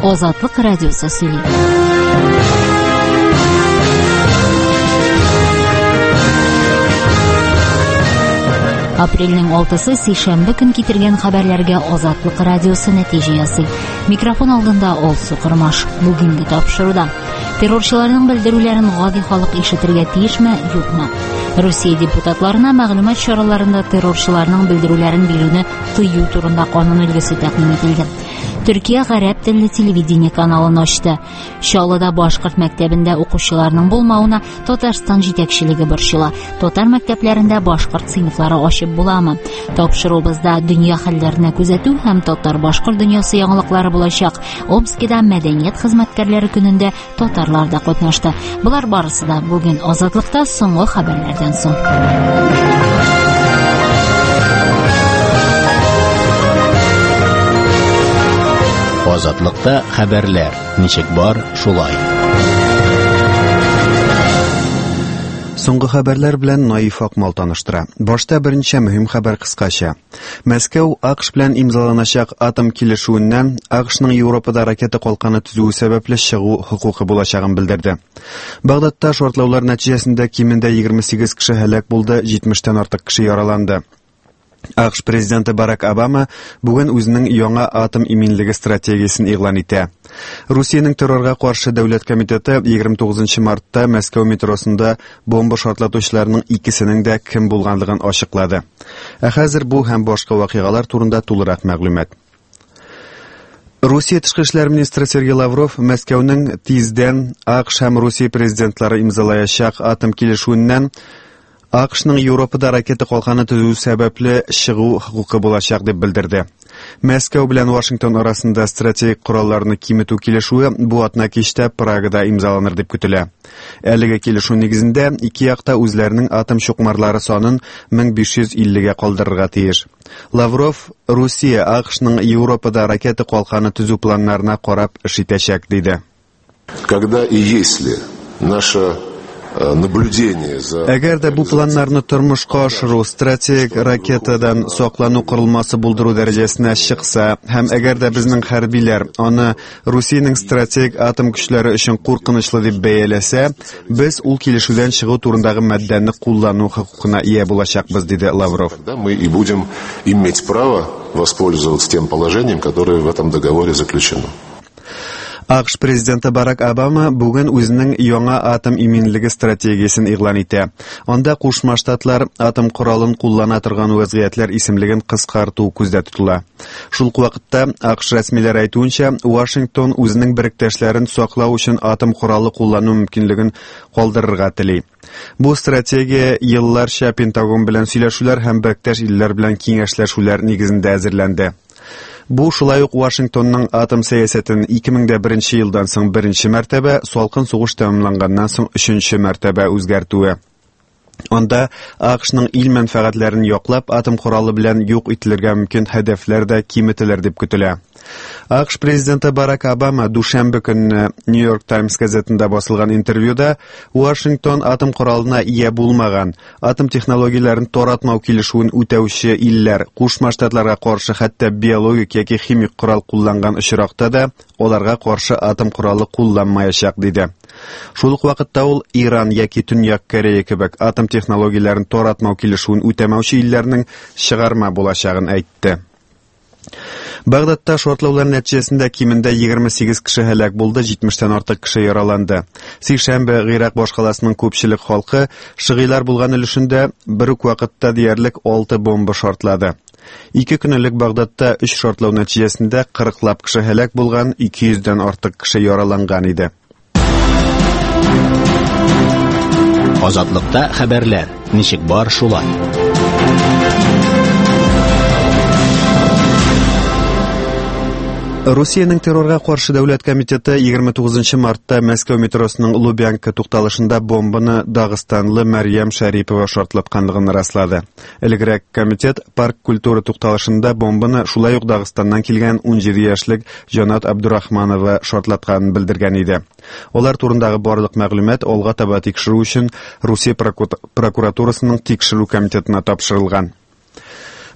Азатлык радиосы сөйли. Апрельнең 6-сы сейшәмбе көн китергән хәбәрләргә Азатлык радиосы нәтиҗә ясый. Микрофон алдында Олсу Кырмаш. Бүгенге тапшыруда террорчыларның белдерүләрен гади халык ишетергә тиешме, юкмы? Россия депутатларына мәгълүмат чараларында террорчыларның белдерүләрен бирүне тыю турында канун өлгесе тәкъдим ителде. Төркия гарәп телле телевидение каналын ачты. Чаллыда башкорт мәктәбендә укучыларның булмавына Татарстан җитәкчелеге борчыла. Татар мәктәпләрендә башкорт сыйныфлары ачып буламы? Тапшырубызда дөнья хәлләренә күзәтү һәм татар-башкорт дөньясы яңалыклары булачак. Омскида мәдәният хезмәткәрләре көнендә татарлар да катнашты. Булар барысы да бүген Азатлыкта соңгы хәбәрләрдән соң. Азатлыкта хәбәрләр. Ничек бар, шулай. Соңгы хәбәрләр белән Наиф Акмал таныштыра. Башта беренче мөһим хәбәр кыскача. Мәскәү АКШ белән имзаланачак атом килешүеннән АКШның Европада ракета калканы төзүе сәбәпле чыгу хокукы булачагын белдерде. Багдадта шартлаулар нәтиҗәсендә кимендә 28 кеше һәлак булды, 70тән артык кеше яраланды. АКШ президенты Барак Обама бүген үзенең яңа атом иминлеге стратегиясен игълан итә. Русиянең террорга каршы дәүләт комитеты 29 мартта Мәскәү метросында бомба шартлатучыларның икесенең дә кем булганлыгын ачыклады. Хәзер бу һәм башка вакыйгалар турында тулырак мәгълүмат. Русия тышкы эшләр министры Сергей Лавров Мәскәүнең тиздән АКШ һәм Русия президентлары имзалаячак атом килешүеннән АКШның Европада ракета калканы төзү сәбәпле чыгу хокукы булачак дип белдерде. Мәскәү белән Вашингтон арасында стратегик коралларны киметү килешүе бу атна кичтә Прагада имзаланыр дип көтелә. Әлеге килешү нигезендә ике якта үзләренең атом чукмарлары санын 1550-гә калдырырга тиеш. Лавров Русия АКШның Европада ракета калканы төзү планнарына карап эш итәчәк диде. Когда и если наша Әгәр дә бу планнарны тормышка ашыру стратегик ракетадан саклану корылмасы булдыру дәрәҗәсенә чыкса, һәм әгәр дә безнең хәрбиләр аны Русиянең стратегик атом көчләре өчен куркынычлы дип бәяләсә, без ул килешүдән чыгу турындагы маддәне куллану хокукына ия булачакбыз, диде Лавров. Мы и будем иметь право воспользоваться тем положением, которое в этом договоре заключено. АКШ президенты Барак Обама бүген үзенең яңа атом иминлеге стратегиясен игълан итә. Анда Кушма Штатлар атом коралын куллана торган вазгыятьләр исемлеген кыскарту күздә тотыла. Шул ук вакытта АКШ рәсмиләре әйтүенчә, Вашингтон үзенең беректәшләрен саклау өчен атом коралы куллану мөмкинлеген калдырырга тели. Бу стратегия елларча Пентагон белән сөйләшүләр һәм беректәш илләр белән киңәшләшүләр нигезендә әзерләнде. Бу шулай ук Вашингтонның атом сәясәтен 2001 елдан соң беренче мәртәбә, салкын сугыш тәмамланганнан соң өченче мәртәбә үзгәртүе. Анда АКШның ил мәнфәгатьләрен яклап, атом коралы белән юк ителергә мөмкин хәдәфләр дә киметелер дип көтелә. АКШ президенты Барак Обама душанбе көнне Нью-Йорк Таймс газетында басылган интервьюда Вашингтон атом коралына ия булмаган, атом технологияләрен таратмау килешүен үтәүче илләр Кушма Штатларга каршы хәтта биологик яки химик корал кулланган очракта да аларга каршы атом коралы кулланмаячак диде. Шул ук вакытта ул Иран яки Төньяк Корея кебек атом технологияләрен таратмау килешүен үтәмәүче илләрнең чыгарма булачагын әйтте. Багдадта шартлаулар нәтиҗәсендә кимендә 28 кеше һәлак булды, 70тән артык кеше яраланды. Сейшәмбе Гыйрак башкаласының күпчелек халкы шыгыйлар булган өлешендә бер үк вакытта диярлек 6 бомба шартлады. 2 көнлек Багдадта 3 шартлау нәтиҗәсендә 40лап кеше һәлак булган, 200дән артык кеше яраланган иде. Азатлыкта хәбәрләр. Ничек бар, шулай. Русиянең террорга каршы дәүләт комитеты 29 мартта Мәскәү метросының Лубянка тукталышында бомбаны Дагыстанлы Мәрьям Шәрипова шартлатканлыгын раслады. Элегрәк комитет парк культура тукталышында бомбаны шулай ук Дагыстаннан килгән 17 яшьлек Җанат Абдурахманова шартлатканын белдергән иде. Алар турындагы барлык мәгълүмат алга таба тикшерү өчен Русия прокуратурасының тикшерү комитетына тапшырылган.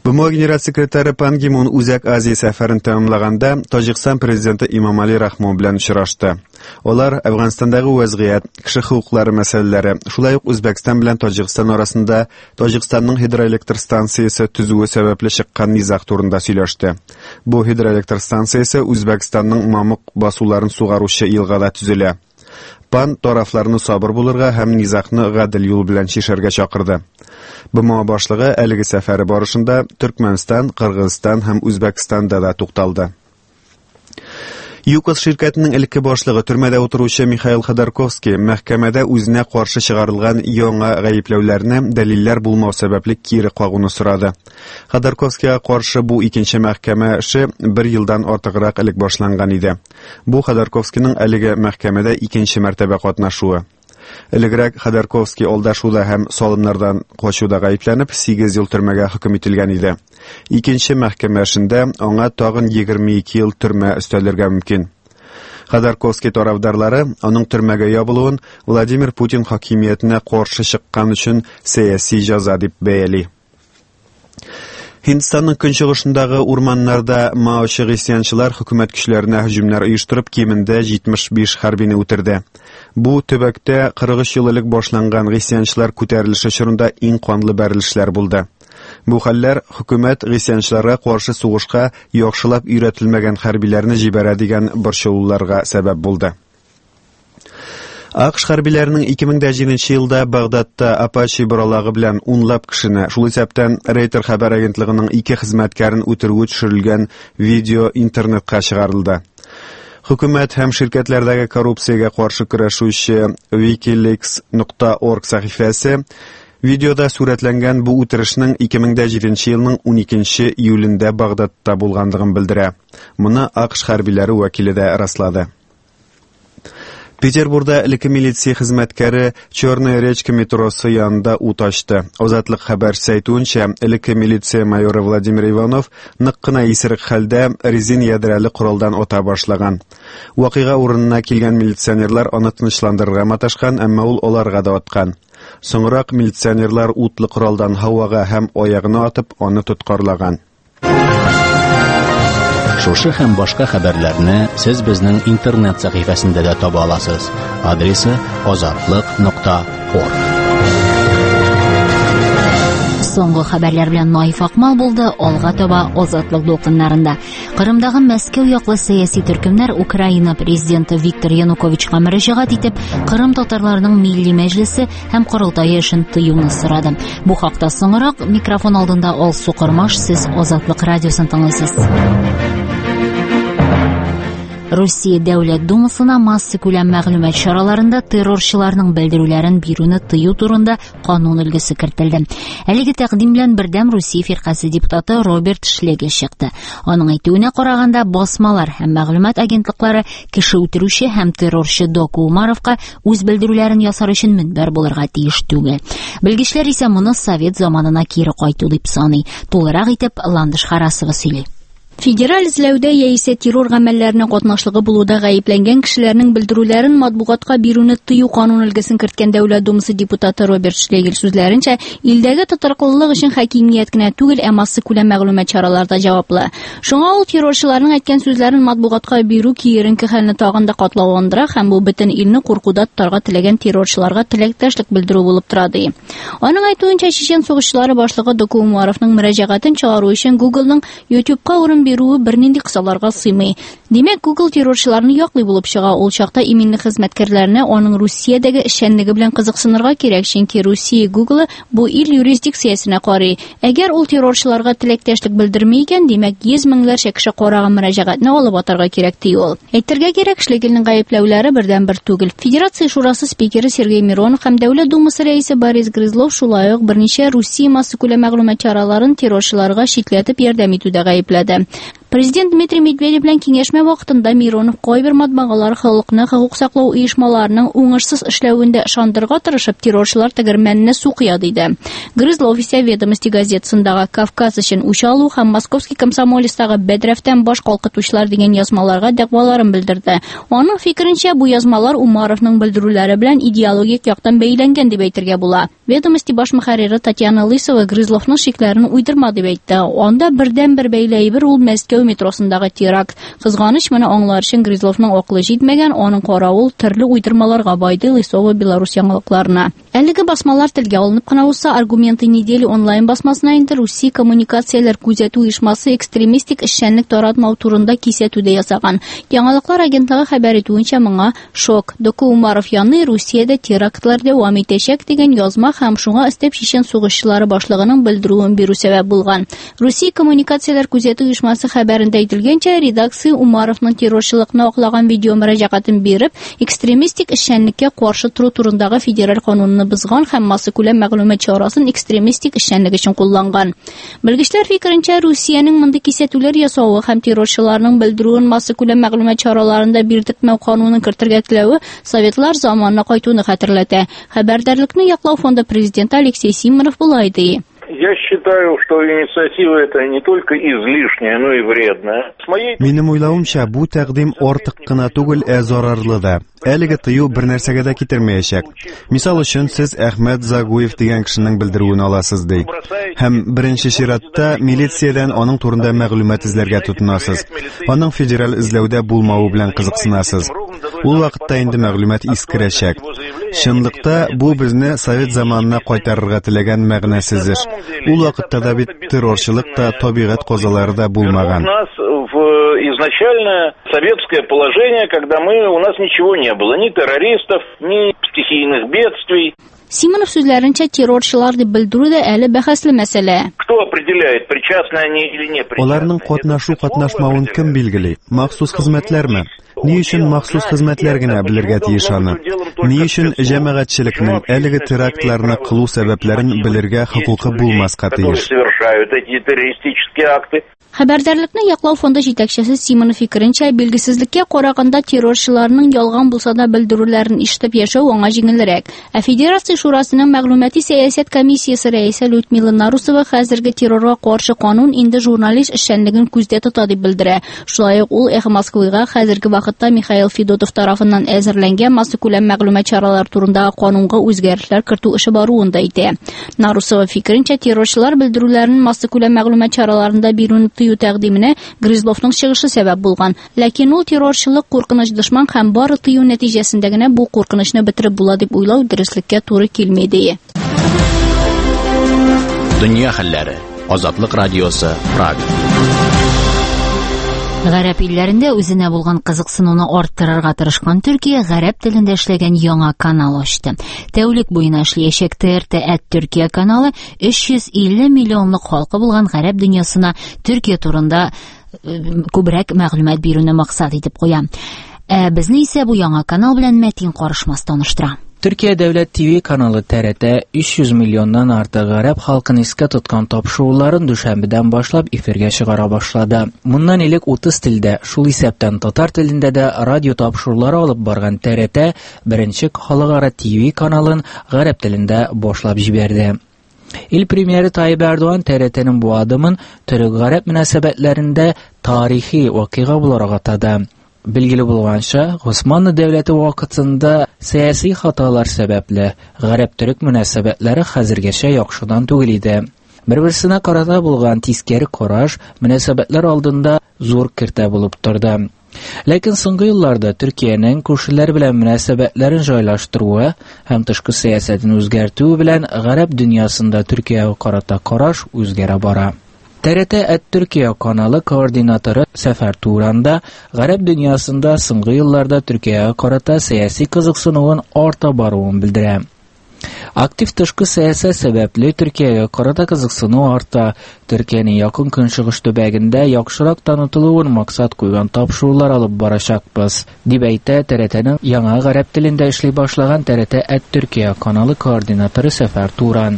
БМО генераль секретаре Пан Ги Мун Үзәк Азия сәфәрен тәмамлаганда Таҗикстан президенты Имамали Рахмон белән очрашты. Алар Әфганстандагы вазгыять, кеше хукуклары мәсьәләләре, шулай ук Үзбәкстан белән Таҗикстан арасында Таҗикстанның гидроэлектр станциясе төзүе сәбәпле чыккан низаг турында сөйләште. Бу гидроэлектр станциясе Үзбәкстанның Мамык басуларын сугаручы елгада төзелә. Пан тарафларны сабыр булырга һәм низагны гадел юл белән чишәргә чакырды. БМО башлыгы әлеге сәфәре барышында Төркмәнстан, Кыргызстан һәм Үзбәкстанда да тукталды. ЮКОС ширкәтенең элекке башлыгы төрмәдә утыручы Михаил Ходорковский мәхкәмәдә үзенә каршы чыгарылган яңа гаепләүләрне дәлилләр булмау сәбәпле кире кагуны сорады. Ходорковскийга каршы бу икенче мәхкәмә эше 1 елдан артыграк элек башланган иде. Бу Ходорковскийның әлеге мәхкәмәдә икенче мәртәбә катнашуы. Элегрәк Ходорковский алдашуда һәм салымнардан качуда гаепләнеп 8 ел төрмәгә хөкем ителгән иде. Икенче мәхкәмә эшендә аңа тагын 22 ел төрмә өстәлергә мөмкин. Ходорковский тарафдарлары аның төрмәгә ябылуын Владимир Путин хакимиятенә каршы чыккан өчен сәяси җәза дип бәяли. Hindstanның көнчыгышындагы урманнарда маочы гысьянчылар хөкүмәт көчләренә һөҗүмнәр оештырып кимендә 75 хәрбине үтерде. Бу төбәктә 43 ел элек башланган гысьянчылар күтәрелеше чорында иң канлы бәрелешләр булды. Бу хәлләр хөкүмәт гысьянчыларга каршы сугышка яхшылап өйрәтелмәгән хәрбиләрне җибәрә дигән борчылуларга сәбәп булды. АКШ хәрбиләренең 2007 елда Багдадта Апачи боралагы белән унлап кешене, шул исәптән Рейтер хәбәр агентлыгының 2 хезмәткәрен үтерүе төшерелгән видео интернетка чыгарылды. Хөкүмәт һәм ширкәтләрдәге коррупциягә каршы көрәшүче wikileaks.org сәхифәсе видеода сурәтләнгән бу үтерешнең 2007 елның 12 июлендә Багдадта булганлыгын белдерә. Моны АКШ хәрбиләре вәкиле дә раслады. Петербургда элекке милиция хезмәткәре Черная речка метросы янында ут ачты. Азатлык хәбәр әйтүенчә, элекке милиция майоры Владимир Иванов нык кына исерек хәлдә резин ядрәле коралдан ата башлаган. Вакыйга урынына килгән милиционерлар аны тынычландырырга маташкан, әмма ул аларга да аткан. Соңрак милиционерлар утлы коралдан һавага һәм аягына атып, аны тоткарлаган. Шушы һәм башка хәбәрләрне сез безнең интернет сәхифәсендә дә таба аласыз. Адресы azatlyk.org. Соңгы хәбәрләр белән Наиф Акмал булды. Алга таба Азатлык дулкыннарында. Кырымдагы Мәскәү яклы сәяси төркемнәр Украина президенты Виктор Януковичка мөрәҗәгать итеп, Кырым татарларының милли мәҗлесе һәм корылтае эшен тыюны сорады. Бу хакта соңрак микрофон алдында Алсу Кырмаш, сез Азатлык радиосын тыңлыйсыз. Россия Дәүләт Думасына масса күләм мәгълүмат чараларында террорчыларның белдерүләрен бирүне тыю турында канун өлгесе кертелде. Әлеге тәкъдим белән бердәм Россия фиркасы депутаты Роберт Шлегель чыкты. Аның әйтүенә караганда, басмалар һәм мәгълүмат агентлыклары кеше үтерүче һәм террорчы Доку Умаровка үз белдерүләрен ясар өчен мөнбәр булырга тиеш түгел. Белгечләр исә моны Совет заманына кире кайту дип саный. Тулырак итеп Ландыш Харасова сөйли. Федераль эзләүдә яисә террор гамәлләренә катнашлыгы булуда гаепләнгән кешеләрнең белдерүләрен матбугатка бирүне тыю канун өлгесен керткән Дәүләт Думасы депутаты Роберт Шлегель сүзләренчә, илдәге тотрыклылык өчен хакимият кенә түгел, масса күләм мәгълүмат чараларда җаваплы. Шуңа ул террорчыларның әйткән сүзләрен матбугатка бирү киеренке хәлне тагын да катлауландыра һәм бу бөтен илне куркуда тотарга теләгән террорчыларга теләктәшлек белдерү булып тора ди. Аның әйтүенчә, чечен сугышчылары башлыгы Доку Умаровның мөрәҗәгатен чыгару өчен Google'ның YouTube'ка урын берүе бернинди кысаларга сыймый. Димәк, Google террорчыларны яклый булып чыга. Ул чакта иминле хезмәткәрләрне аның Россиядәге эшчәнлеге белән кызыксынырга кирәк, чөнки Россия Google бу ил юрисдикциясенә карый. Әгәр ул террорчыларга теләктәшлек белдерми икән, димәк 100 меңләрчә кеше караган мөрәҗәгатьне алып атарга кирәк ди ул. Әйтергә кирәк, Шлегельнең гаепләүләре бердән-бер түгел. Федерация шурасы спикеры Сергей Миронов һәм Дәүләт Думасы рәисе Борис Грызлов шулай ук берничә Россия масса күләм мәгълүмат чараларын террорчыларга шикләтеп ярдәм итүдә гаепләде. Президент Дмитрий Медведев белән киңәшмә вакытында Миронов кайбер матбагалар халыкны хокук саклау оешмаларының уңышсыз эшләвендә ышандырырга тырышып, террорчылар тәгәрмәненә су куя диде. Грызлов-Ися ведомости газетасындагы Кавказ өчен үч алу һәм Московский комсомолистагы Бәдрәфтән баш калкытучылар дигән язмаларга дәгъваларын белдерде. Аның фикеренчә, бу язмалар Умаровның белдерүләре белән идеологик яктан бәйләнгән дип әйтергә була. Ведомости баш мөхәррире Татьяна Лысова Грызловның шикләрен уйдырма дип әйтте. Анда бердән-бер бәйләйбер ул Мәскәү метросындагы теракт. Кызганыч, моны аңлар өчен Грызловның акылы җитмәгән, аның каравыл төрле уйдырмаларга байды Лысова Беларусь яңалыкларына. Әлеге басмалар телгә алынып кына булса, аргументы недели онлайн басмасына инде Русия коммуникацияләр күзәтү оешмасы экстремистик эшчәнлек таратмау турында кисәтүдә ясаган. Яңалыклар агентлыгы хәбәр итүенчә, моңа шок. Доку Умаров яны Русиядә терактлар дәвам итәчәк дигән язма һәм шуңа өстәп чечен сугышчылары башлыгының белдерүен бирү сәбәп булган. Русия коммуникацияләр күзәтү оешмасы хәбәрендә әйтелгәнчә, редакция Умаровның террорчылыкны аклаган видео мөрәҗәгатен биреп, экстремистик эшчәнлеккә каршы туры турындагы федераль канунны бозган һәм массакүләм мәгълүмат чарасын экстремистик эшчәнлек өчен кулланган. Белгечләр фикеренчә, Русиянең мондый кисәтүләр ясавы һәм террорчыларның белдерүен массакүләм мәгълүмат чараларында биртекмәү канунын кертергә теләве Советлар заманына кайтуны хәтерләтә. Хәбәрдарлекне яклау фонды президенты Алексей Симонов булай ди. Я считаю, что инициатива это не только излишняя, но и вредная. Минем уйлавымча, бу тәкъдим артык кына түгел, зарарлы да. Әлеге тыю бер нәрсәгә дә китермәячәк. Мисал өчен, сез Әхмәт Загуев дигән кешенең белдерүен аласыз ди. Һәм беренче чиратта милициядән аның турында мәгълүмат эзләргә тотынасыз. Аның федераль эзләүдә булмавы белән кызыксынасыз. Ул вакытта инде мәгълүмат искерәчәк. Чынлыкта бу безне Совет заманына кайтарырга теләгән мәгънәсез эш. Ул вакытта да бит террорчылык та, табигать казалары да булмаган. Изначально советское положение, когда у нас ничего не было, ни террористов, ни стихийных бедствий. Симонов сүзләренчә, террорчылар дип белдерү дә әле бәхәсле мәсьәлә. Кто определяет, причастны они или не причастны? Аларның катнашу-катнашмавын кем билгели? Махсус хезмәтләрме? Ни өчен махсус хезмәтләр генә белергә тиеш аны? Ни өчен җәмәгатьчелекнең әлеге терактларны кылу сәбәпләрен белергә хокукы булмаска тиеш? Хәбәрдарлекне яклау фонды җитәкчесе Симонов фикеренчә, билгесезлеккә караганда террорчыларның ялган булса да белдерүләрен ишетеп яшәү аңа җиңелрәк. Федерация шурасының мәгълүмати сәясәт комиссиясе рәисе Людмила Нарусова хәзерге террорга каршы канун инде журналист эшчәнлеген күздә тота дип белдерә. Шулай ук ул Эхо Москвага хәзерге вакытта Михаил Федотов тарафыннан әзерләнгән массакүләм мәгълүмат чаралары турындагы канунга үзгәрешләр кертү эше баруын да әйтә. Нарусова фикеренчә, террорчылар белдерүләрен массакүләм мәгълүмат чараларында бирүне тыю тәкъдименә Грызловның чыгышы сәбәп булган. Ләкин ул террорчылык куркыныч дошман һәм бары тыю нәтиҗәсендә генә бу куркынычны бетереп була дип уйлау дөреслеккә туры килми ди. Дөнья хәлләре. Азатлык радиосы Прага. Гарәп илләрендә үзенә булган кызыксынуны арттырырга тырышкан Төркия гарәп телендә эшләгән яңа канал ачты. Тәүлек буена эшләячәк ТРТ Түркия каналы 350 миллионлык халкы булган гарәп дөньясына Төркия турында күбрәк мәгълүмат бирүне максат итеп куя. Безне исә бу яңа канал белән Мәтин карышмас таныштыра. Төркия дәүләт ТВ каналы ТРТ 300 миллионнан артык гарәп халкын искә тоткан тапшыруларын дүшәмбедән башлап эфиргә чыгара башлады. Моннан элек 30 телдә, шул исәптән татар телендә дә радио тапшырулары алып барган ТРТ беренче халыкара ТВ каналын гарәп телендә башлап җибәрде. Ил премьеры Таyyip Erdoğan ТРТның бу адымын төрек гарәп мөнәсәбәтләрендә тарихи вакыйга буларак атады. Билгеле булганча, Госманлы дәүләте вакытында сәяси хаталар сәбәпле гарәп-төрек мөнәсәбәтләре хәзергәчә яхшыдан түгел иде. Бер-берсенә карата булган тискәре караш мөнәсәбәтләр алдында зур кертә булып торды. Ләкин соңгы елларда Төркиянең күршеләр белән мөнәсәбәтләрен җайлаштыруы һәм тышкы сәясәтен үзгәртү белән гарәп дөньясында Төркиягә карата караш үзгәрә бара. ТРТ Түркия каналы координаторы Сәфәр Туранда гарәп дөньясында соңгы елларда Төркиягә карата сәяси кызыксынуын арта баруын белдерә. Актив тышкы сәясәт сәбәпле Төркиягә карата кызыксыну арта. Төркиянең якын көнчыгыш төбәгендә яхшырак танытылуын максат куйган тапшырулар алып барачакбыз, дип әйтә ТРТның яңа гарәп телендә эшли башлаган ТРТ Түркия каналы координаторы Сәфәр Туран.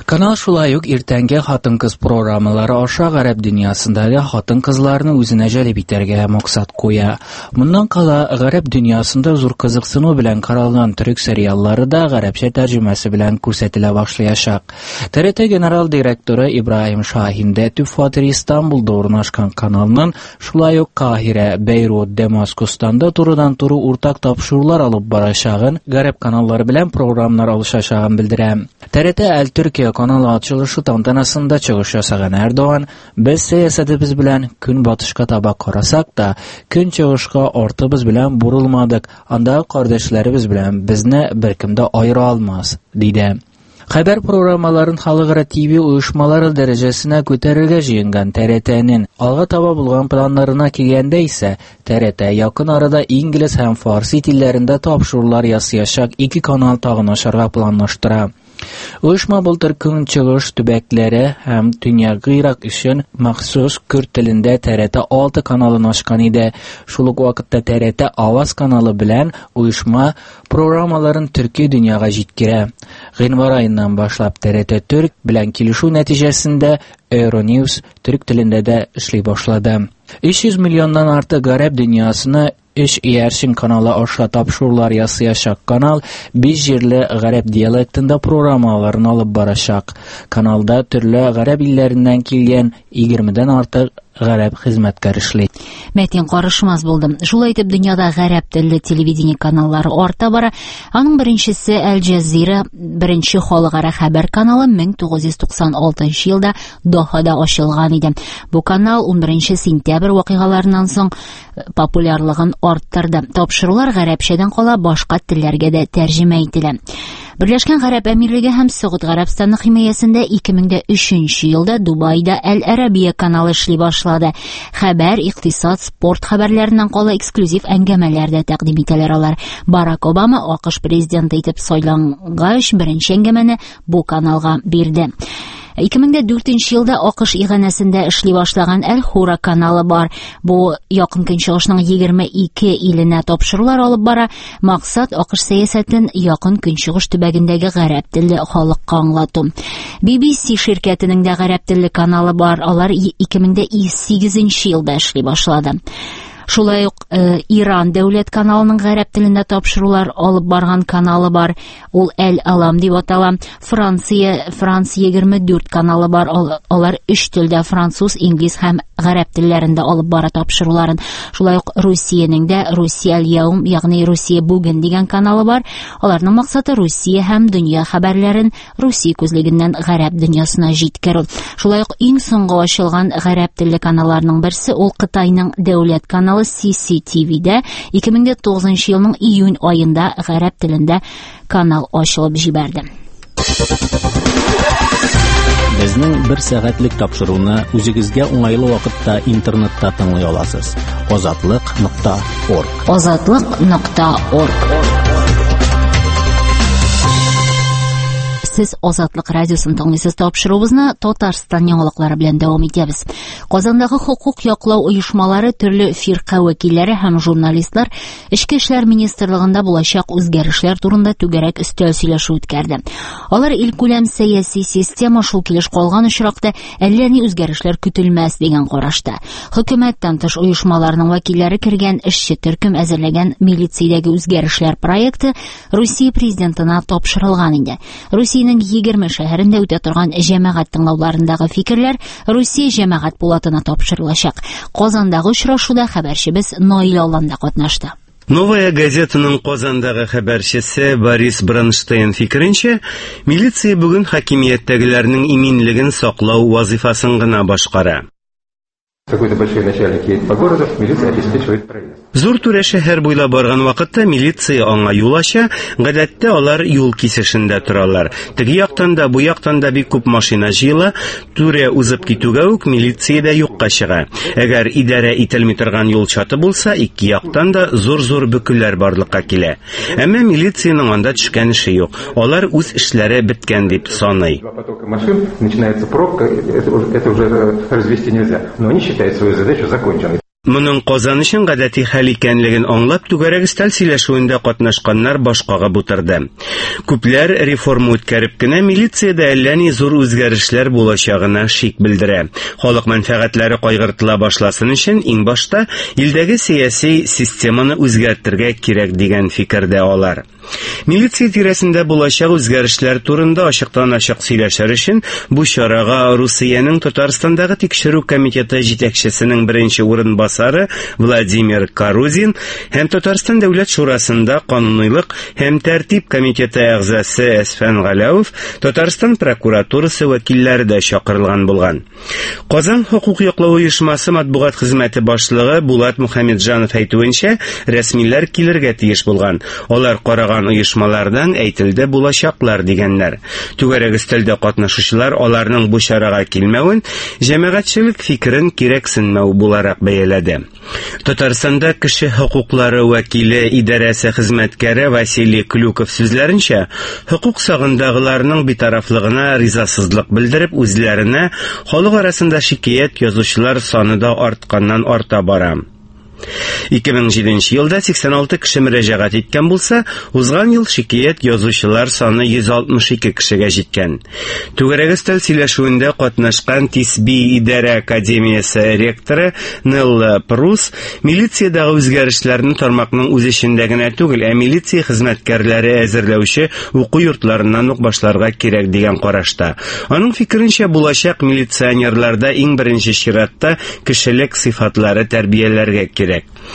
Kanal шулай ук иртәнге хатын-кыз программалары аша гарәп дөньясындагы хатын-кызларны үзенә җәлеп итәргә максат куя. Моннан кала гарәп дөньясында зур кызыксыну белән каралган төрек сериаллары да гарәпчә тәрҗемәсе белән күрсәтелә башлаячак. ТРТ генераль директоры Ибраһим Шаһин дә Төп фатир Истанбулда урнашкан каналның шулай ук Каһирә, Бейрут, Дамаскустан да турыдан-туры уртак тапшырулар алып барачагын, гарәп каналлары белән программалар алышачагын белдерә. ТРТ Әл-Төркия каналы ачылышы тантанасында чыгыш ясаган Эрдоган, без сәясәтебез белән көнбатышка таба карасак та, көнчыгышка артыбыз белән бурылмадык, анда кардәшләребез белән безне беркем дә айыра алмас, диде. Хәбәр программаларын халыкара ТВ оешмалары дәрәҗәсенә күтәрергә җыенган ТРТнең алга таба булган планнарына килгәндә исә, ТРТ якын арада инглиз һәм фарси телләрендә тапшырулар ясаячак 2 канал тагын ачарга планлаштыра. Оешма былтыр көнчыгыш төбәкләре һәм Төньяк Ирак өчен махсус көрд телендә ТРТ 6 каналын ачкан иде. Шул ук вакытта ТРТ Аваз каналы белән оешма программаларын төрки дөньяга җиткерә. Гыйнвар аеннан башлап ТРТ Төрк белән килешү нәтиҗәсендә Euronews төрк телендә дә эшли башлады. 300 миллионнан артык гарәп дөньясына 3 ияршин каналы аша тапшырулар ясаячак канал 5 җирле гарәп диалектында программаларын алып барачак. Каналда төрле гарәп илләреннән килгән 20дән артык гарәп хезмәткәр эшли. Мәтин карышмас булды. Шулай итеп, дөньяда гарәп телле телевидение каналлары арта бара. Аның беренчесе Әл-Джазира, беренче халыкара хәбәр каналы 1996 елда Дохада ачылган иде. Бу канал 11 сентябрь вакыйгаларыннан соң популярлыгын арттырды. Тапшырулар гарәпчәдән кала башка телләргә дә тәрҗемә ителә. Берләшкән Гарәп Әмирлеге һәм Сәгуд Гарәбстаны химаясендә 2003 елда Дубайда Әл-Арабия каналы эшли башлады. Хәбәр, икътисад, спорт хәбәрләреннән кала эксклюзив әңгәмәләр дә тәкъдим итәләр алар. Барак Обама АКШ президенты итеп сайлангач беренче әңгәмәне бу каналга бирде. 2004 елда АКШ иганәсендә эшли башлаган Әл-Хура каналы бар. Бу якын көнчыгышның 22 иленә тапшырулар алып бара. Максат АКШ сәясәтен якын көнчыгыш төбәгендәге гарәп телле халыкка аңлату. BBC ширкәтенең дә гарәп телле каналы бар. Алар 2008 елда эшли башлады. Шулай ук Иран дәүләт каналының гарәп телендә тапшырулар алып барган каналы бар. Ул Әл-Алам дип атала. Франция 24 каналы бар. Алар 3 телдә француз, инглиз һәм гарәп телләрендә алып бара тапшыруларын. Шулай ук Русиянең дә Русия Al-Yawm, ягъни Русия бүген дигән каналы бар. Аларның максаты Русия һәм дөнья хәбәрләрен Русия күзлегеннән гарәп дөньясына җиткерү. Шулай ук иң соңгы ачылган гарәп телле каналларның берсе ул Кытайның дәүләт каналы CCTV-дә 2009 елның июнь аенда гарәп телендә канал ачылып җибәрде. Безнең 1 сәгатьлек тапшыруны үзегезгә уңайлы вакытта интернетта тыңлый аласыз. Озатлык.орг. Озатлык.орг. Сез Азатлык радиосын тыңлыйсыз. Тапшыруыбызны Татарстан яңалыклары белән дәвам итәбез. Казандагы хукук яклау оешмалары, төрле фирка вәкилләре һәм журналистлар Эчке эшләр министрлыгында булачак үзгәрешләр турында түгәрәк өстәл сөйләшү үткәрде. Алар илкүләм сәяси система шул килеш калган очракта әллә ни үзгәрешләр көтелмәс дигән карашта. Хөкүмәттән тыш оешмаларның вәкилләре кергән эшче төркем әзерләгән милициядәге үзгәрешләр проекты Русия президентына тапшырылган инде. Русиянең 20 шәһәрендә үтә торган җәмәгать тыңлауларындагы фикерләр Русия җәмәгать пулатына тапшырылачак. Казандагы очрашуда хәбәрчебез Наил Алланда катнашты. Новая газетаның Казандагы хәбәрчесе Борис Бронштейн фикеренчә, милиция бүген хакимияттәгеләрнең иминлеген саклау вазифасын гына башкара. Какой-то большой начальник едет по городу, милиция обеспечивает проезд. Зур түрә шәһәр буйлап барган вакытта милиция аңа юл ача, гадәттә алар юл кисешендә торалар. Теге яктан да, бу яктан да бик күп машина җыела, түрә узып китүгә үк милиция дә юкка чыга. Әгәр идарә ителми торган юл чаты булса, ике яктан да зур-зур бөкеләр барлыкка килә. Әмма милициянең анда төшкән эше юк. Алар үз эшләре беткән дип саный. Поток машин, начинается пробка, это уже развести нельзя. Но они считают свою задачу законченной. Моның Казан өчен гадәти хәл икәнлеген аңлап, түгәрәк өстәл сөйләшүендә катнашканнар башкага бутырды. Күпләр реформа үткәреп кенә милициядә әллә ни зур үзгәрешләр булачагына шик белдерә. Халык мәнфәгатьләре кайгыртыла башласын өчен иң башта илдәге сияси системаны үзгәртергә кирәк дигән фикердә алар. Милиция тирәсендә булачак үзгәрешләр турында ачыктан-ачык сөйләшер өчен бу чарага Русиянең Татарстандагы тикшерү комитеты җитәкчесенең беренче урынбасары Владимир Карузин һәм Татарстан дәүләт шурасында канунилык һәм тәртип комитеты әгъзасы Әсфан Галәүов, Татарстан прокуратурасы вәкилләре дә чакырылган булган. Казан хукук яклау оешмасы матбугат хезмәте башлыгы Булат Мөхәммәтҗанов әйтүенчә, рәсмиләр килергә тиеш булган. Алар караган оешмалардан әйтелде булачаклар дигәннәр. Түгәрәк өстәлдә катнашучылар аларның бу чарага килмәвен җәмәгатьчелек фикерен кирәксенмәү буларак бәяләде. Татарстанда кеше хукуклары вәкиле идарәсе хезмәткәре Василий Клюков сүзләренчә, хукук сагындагыларның битарафлыгына ризасызлык белдереп, үзләренә халык арасында шикаят язучылар саны да артканнан арта бара. 2007 елда 86 кеше мөрәҗәгать иткән булса, узган ел шикаят язучылар саны 162 кешегә җиткән. Түгәрәк өстәл сөйләшүендә катнашкан Тисби идарә академиясе ректоры Нелла Прус милициядәге үзгәрешләрне тармакның үз эчендә генә түгел, милиция хезмәткәрләре әзерләүче уку йортларыннан ук башларга кирәк дигән карашта. Аның фикеренчә, булачак милиционерларда иң беренче чиратта кешелек сыйфатлары тәрбияләргә кирәк.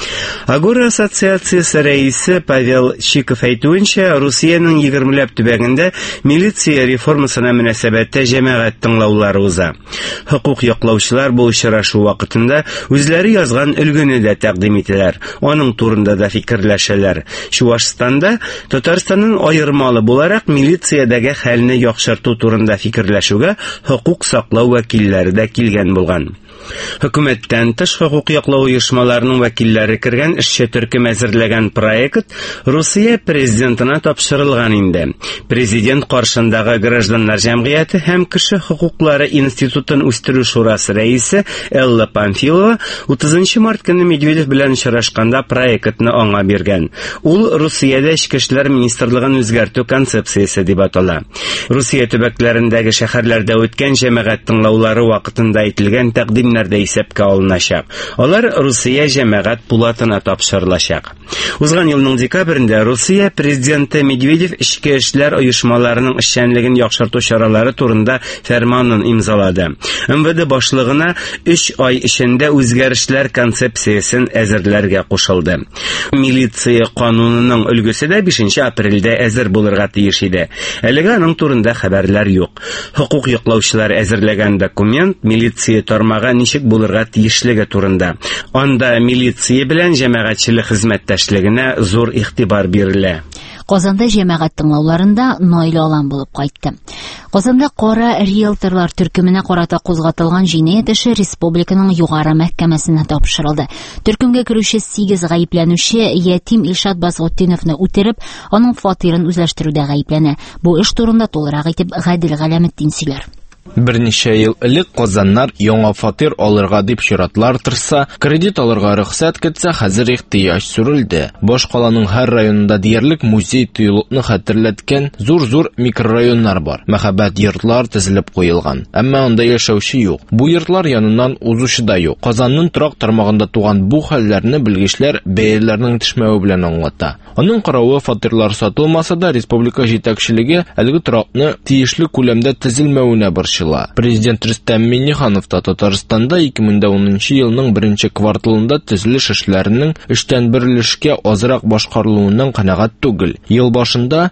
Агора ассоциациясе рәисе Павел Чиков әйтүенчә, Русиянең 20ләп төбәгендә милиция реформасына мөнәсәбәттә җәмәгать тыңлаулары уза. Хукук яклаучылар бу очрашу вакытында үзләре язган өлгене дә тәкъдим итәләр. Аның турында да фикерләшәләр. Чувашстанда Татарстанның аермалы буларак милициядәге хәлне яхшырту турында фикерләшүгә хукук саклау вәкилләре дә килгән булган. Хөкүмәттән тыш хукук яклау оешмаларының вәкилләре кергән эшче төркем әзерләгән проект Русия президентына тапшырылган инде. Президент каршындагы гражданнар җәмгыяте һәм кеше хукуклары институтын үстерү шурасы рәисе Элла Памфилова 30 март көнне Медведев белән очрашканда проектны аңа биргән. Ул Русиядә Эчке эшләр министрлыгын үзгәртү концепциясе дип атала. Русия төбәкләрендәге шәһәрләрдә үткән җәмәгать тыңлаулары вакытында әйтелгән тәкъдимнәр дә исәпкә алыначак. Алар Русия җәмәгать пулатына тапшырылачак. Узган елның декабрендә Русия президенты Медведев эчке эшләр оешмаларының эшчәнлеген яхшырту чаралары турында фәрманын имзалады. МВД башлыгына 3 ай эчендә үзгәрешләр концепциясын әзерләргә кушылды. Милиция канунының өлгесе дә 5 апрельдә әзер булырга тиеш иде. Әлегә аның турында хәбәрләр юк. Хукук яклаучылар әзерләгән документ милиция тармагы ничек булырга тиешлеге турында. Анда милиция белән җәмәгатьчелек хезмәттәшлегенә зур игътибар бирелә. Казанда җәмәгать тыңлауларында Наил Алан булып кайтты. Казанда кара риэлторлар төркеменә карата кузгатылган җинаять эше республиканың югары мәхкәмәсенә тапшырылды. Төркемгә керүче 8 гаепләнүче Ятим Илшат Басготдиновны үтереп, аның фатирын үзләштерүдә гаепләнә. Бу эш турында тулырак итеп Гадил Галәметдин сөйләр. Берничә ел элек казаннар яңа фатир алырга дип чиратлар тырса, кредит алырга рөхсәт көтсә, хәзер ихтыяҗ сүрелде. Баш каланың һәр районында диярлек музей тыюлыкны хәтерләткән зур-зур микрорайоннар бар. Мәхәббәт йортлар төзелеп куелган. Әмма анда яшәүче юк. Бу йортлар яныннан узучы да юк. Казанның торак тармагында туган бу хәлләрне белгечләр бәяләрнең төшмәве белән аңлата. Аның каравы, фатирлар сатылмаса да республика җитәкчелеге әлеге торакны тиешле күләмдә төзелмәвенә борчыла. Президент Рөстәм Миңнеханов та Татарстанда 2010 елның 1 кварталында төзелеш эшләренең 3/1 өлешкә азрак башкарылуыннан канәгать түгел. Ел башында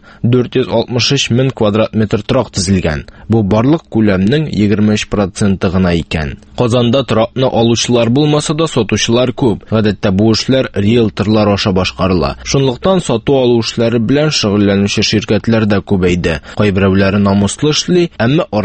463 мең квадрат метр торак төзелгән. Бу барлык күләмнең 23% гына икән. Казанда торакны алучылар булмаса да сатучылар күп. Гадәттә бу эшләр риэлторлар аша башкарыла. Шунлыктан сату алу эшләре белән шөгыльләнүче ширкәтләр дә күбәйде. Кайберәүләре намуслы эшли, әмма араларында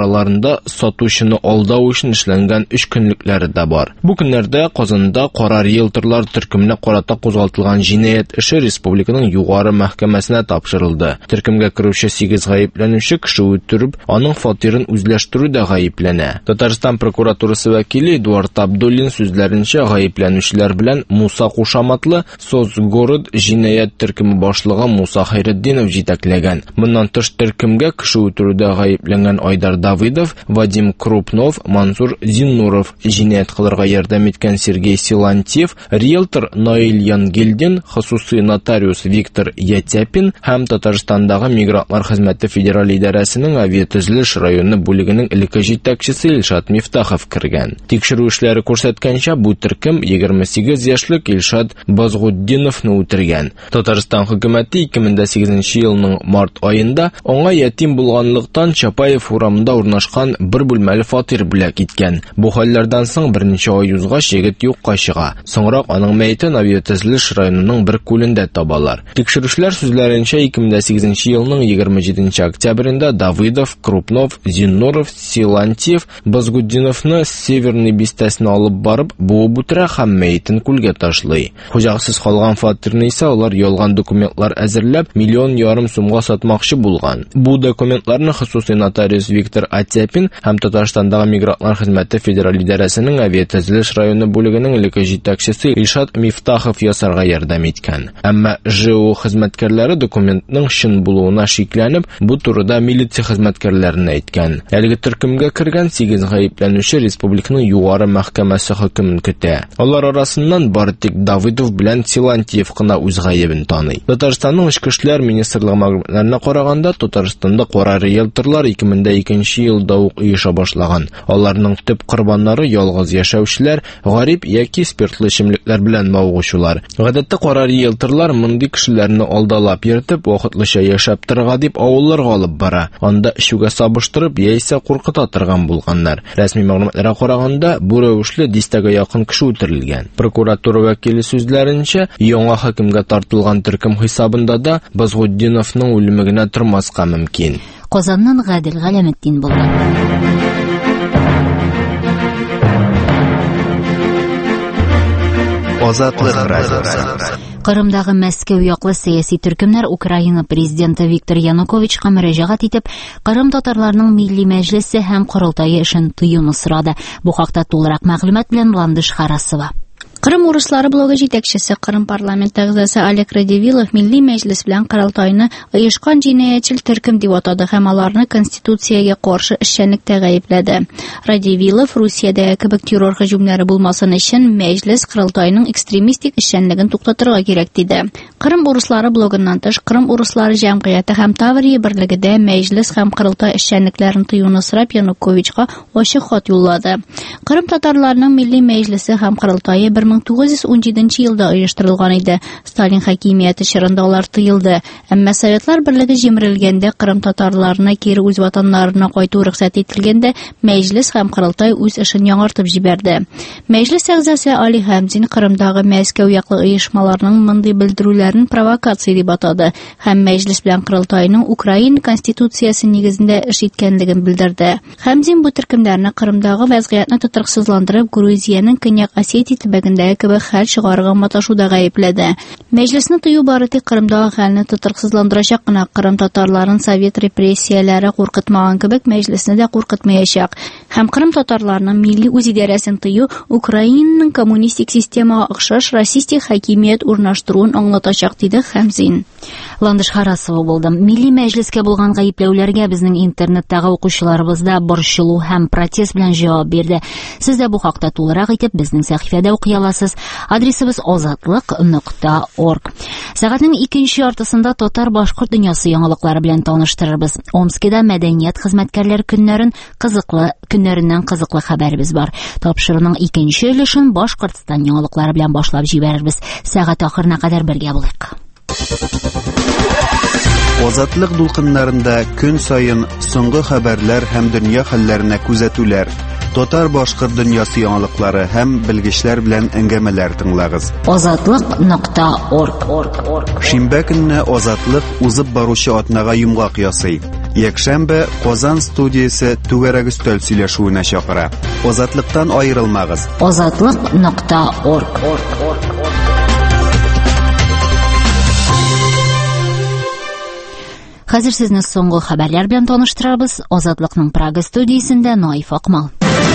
Казанда сатучыны алдау өчен эшләнгән 3 көнлекләре дә бар. Бу көннәрдә Казанда кара риэлторлар төркеменә карата кузгатылган җинаять эше республиканың югары мәхкәмәсенә тапшырылды. Төркемгә керүче 8 гаепләнүче кеше үтереп, аның фатирын үзләштерүдә гаепләнә. Татарстан прокуратурасы вәкиле Эдуард Абдуллин сүзләренчә, гаепләнүчеләр белән Муса Кушаматлы Соцгород җинаять төркеме башлыгы Муса Хайретдинов җитәкләгән. Моннан тыш төркемгә кеше үтерүдә гаепләнгән Айдар Давидов, Вадим Крупнов, Мансур Зиннуров, җинаять кылырга ярдәм иткән Сергей Силантьев, риэлтор Наил Янгелдин, хосусый нотариус Виктор Ятяпин һәм Татарстандагы мигрантлар хезмәте федераль идарәсенең авиатөзелеш районы бүлегенең элекке җитәкчесе Илшат Мифтахов кергән. Тикшерү эшләре күрсәткәнчә, бу төркем 28 яшьлек Илшат Базгуддиновны үтергән. Татарстан хөкүмәте 2008 елның март айында аңа ятим булганлыктан Чапаев урамында урнашкан бер бүлмәле фатир бүләк иткән. Бу хәлләрдән соң берничә ай узгач егет юкка чыга. Соңрак аның мәетен авиатөзелеш районының бер күлендә табалар. Тикшерүчеләр сүзләренчә 2008 елның 27 октябрендә Давидов, Крупнов, Зиннуров, Силантьев, Базгуддиновны Северный бистәсенә алып барып, буып үтерә һәм мәетен күлгә ташлый. Хуҗагысыз калган фатирны исә алар ялган документлар әзерләп, 1,5 миллион сумга сатмакчы булган. Бу документларны хосусый нотариус Виктор Ятяпин һәм Татарстандагы мигрантлар хезмәте федераль идарәсенең авиатөзелеш районы бүлегенең элекке җитәкчесе Илшат Мифтахов ясарга ярдәм иткән. Әмма ЖО хезмәткәрләре документның чын булуына шикләнеп, бу турыда милиция хезмәткәрләренә әйткән. Әлеге төркемгә кергән 8 гаепләнүче республиканың югары мәхкәмәсе хөкемен көтә. Алар арасыннан бары тик Давидов белән Силантьев кына үз гаебен таный. Татарстанның Ичке эшләр министрлыгы мәгълүматларына караганда, Татарстанда кара риэлторлар 2002 елда ук оеша башлаган. Аларның төп корбаннары ялгыз яшәүчеләр, гарип яки спиртлы эчемлекләр белән мавыгучылар. Гадәттә кара риэлторлар мондый кешеләрне алдалап йөртеп, вакытлыча яшәп торырга дип авылларга алып бара. Анда эчүгә сабыштырып, яисә куркыта торган булганнар. Рәсми мәгълүматларга караганда, бу рәвешле 10 якын кеше үтерелгән. Прокуратура вәкиле сүзләренчә, яңа хөкемгә тартылган төркем хисабында да Базгуддиновның үлеме генә тормаска мөмкин. Казаннан Гадел Галәметдин булды. Азатлык радиосы. Кырымдагы Мәскәү яклы сәяси төркемнәр Украина президенты Виктор Януковичка мөрәҗәгать итеп, Кырым татарларының милли мәҗлесе һәм корылтайы эшен тыюны сорады. Бу хакта тулырак мәгълүмат белән Ландыш Харасова. Кырым урыслары блогы җитәкчесе Кырым парламент әгъзасы Олег Радивилов милли мәҗлес белән корылтайны оешкан җинаятьчел төркем дип атады һәм аларны конституциягә каршы эшчәнлектә гаепләде. Радивилов Русиядә кебек террор һөҗүмнәре булмасын өчен мәҗлес корылтайның экстремистик эшчәнлеген туктатырга кирәк диде. Кырым урыслары блогыннан тыш Кырым урыслары җәмгыяте һәм Таврия берлегендә мәҗлес һәм корылтай эшчәнлекләрен тыюны сорап Януковичка ачык хат юллады. Кырым татарларының милли мәҗлесе һәм корылтайы 1917 елда оештырылган иде. Сталин хакимияте чорында алар тыелды. Әмма Советлар берлеге җимерелгәндә Кырым татарларына кире үз ватаннарына кайту рөхсәт ителгәндә мәҗлес һәм корылтай үз эшен яңартып җибәрде. Мәҗлес әгъзасы Али Хәмзин Кырымдагы Мәскәү яклы оешмаларның мондый белдерүләрен провокация дип атады һәм мәҗлес белән корылтайның Украина конституциясе нигезендә эш иткәнлеген белдерде. Хәмзин бу төркемнәрне Кырымдагы вазгыятны тотрыксызландырып, Грузиянең Көньяк Осетия төбәгендә кебек хәл чыгарырга маташуда гаепләде. Мәҗлесне тыю бары тик Кырымдагы хәлне тотрыксызландырачак кына, Кырым татарларын совет репрессияләре куркытмаган кебек мәҗлесне дә куркытмаячак. Һәм Кырым татарларының милли үз идарәсен тыю Украинаның коммунистик системага охшаш расистик хакимият урнаштыруын аңлатачак диде Хәмзин. Ландыш Харасова булды. Милли мәҗлескә булган гаепләүләргә безнең интернеттагы укучыларыбыз да борчылу һәм протест белән җавап бирде. Сез дә бу хакта тулырак итеп безнең сәхифәдә укый аласыз. Адресыбыз azatlык.org. Сәгатьнең 2нче яртысында татар-башкорт дөньясы яңалыклары белән таныштырырбыз. Омскида мәдәният хезмәткәрләр көннәреннән кызыклы хәбәребез бар. Тапшыруның 2нче өлешен Башкортстан яңалыклары белән башлап җибәрербез. Сәгать ахырына кадәр бергә булыйк. Азатлык дулкыннарында көн сайын соңгы хәбәрләр һәм дөнья хәлләренә күзәтүләр, татар-башкорт дөньясы яңалыклары һәм белгечләр белән әңгәмәләр тыңлагыз. Azatlык.org. Шимбә көнне Азатлык узып баручы атнага йомгак ясый. Якшәмбе Казан студиясе түгәрәк өстәл сөйләшүенә чакыра. Азатлыктан аерылмагыз. Azatlık.org. Хәзер сезне соңгы хәбәрләр белән таныштырабыз. Азатлыкның Прага студиясендә Наиф Акмал.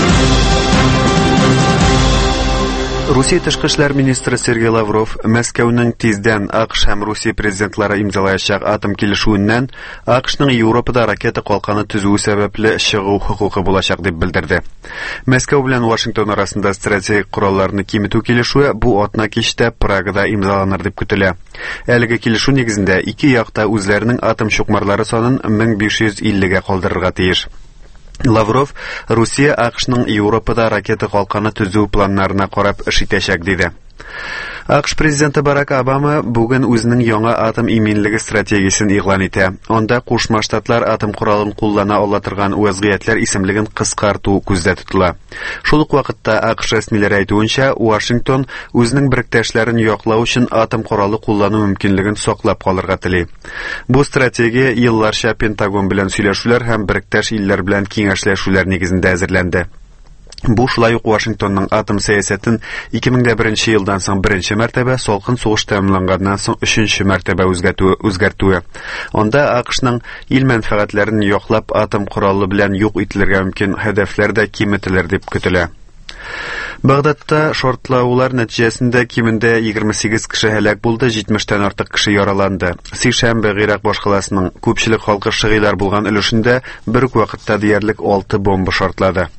Русия тышкы эшләр министры Сергей Лавров Мәскәүнең тиздән АКШ һәм Русия президентлары имзалаячак атом килешүеннән АКШның Европада ракета калканы төзүе сәбәпле чыгу хокукы булачак дип белдерде. Мәскәү белән Вашингтон арасында стратегик коралларны киметү килешүе бу атна кичтә Прагада имзаланыр дип көтелә. Әлеге килешү нигезендә ике якта үзләренең атом чукмарлары санын 1550-га калдырырга тиеш. Лавров Русия АКШның Европада ракета калканы төзү планнарына карап эш итәчәк диде. АКШ президенты Барак Обама бүген үзенең яңа атом иминлеге стратегиясен игълан итә. Анда Кушма Штатлар атом коралын куллана ала торган вазгыятьләр исемлеген кыскарту күздә тотыла. Шул ук вакытта АКШ рәсмиләре әйтүенчә, Вашингтон үзенең биректәшләрен яклау өчен атом коралы куллану мөмкинлеген саклап калырга тели. Бу стратегия елларча Пентагон белән сөйләшүләр һәм биректәш илләр белән киңәшләшүләр нигезендә әзерләнде. Бу шулай ук Вашингтонның атом сәясәтен 2001 елдан соң беренче мәртәбә салкын сугыш тәмамланганнан соң өченче мәртәбә үзгәртүе. Анда АКШның ил мәнфәгатьләрен яклап атом коралы белән юк ителергә мөмкин хәдәфләр дә киметелер дип көтелә. Багдадта шартлаулар нәтиҗәсендә кимендә 28 кеше һәлак булды, 70тән артык кеше яраланды. Сишәмбе Гыйрак башкаласының күпчелек халкы шыгыйлар булган өлешендә бер үк вакытта диярлек 6 бомба шартлады.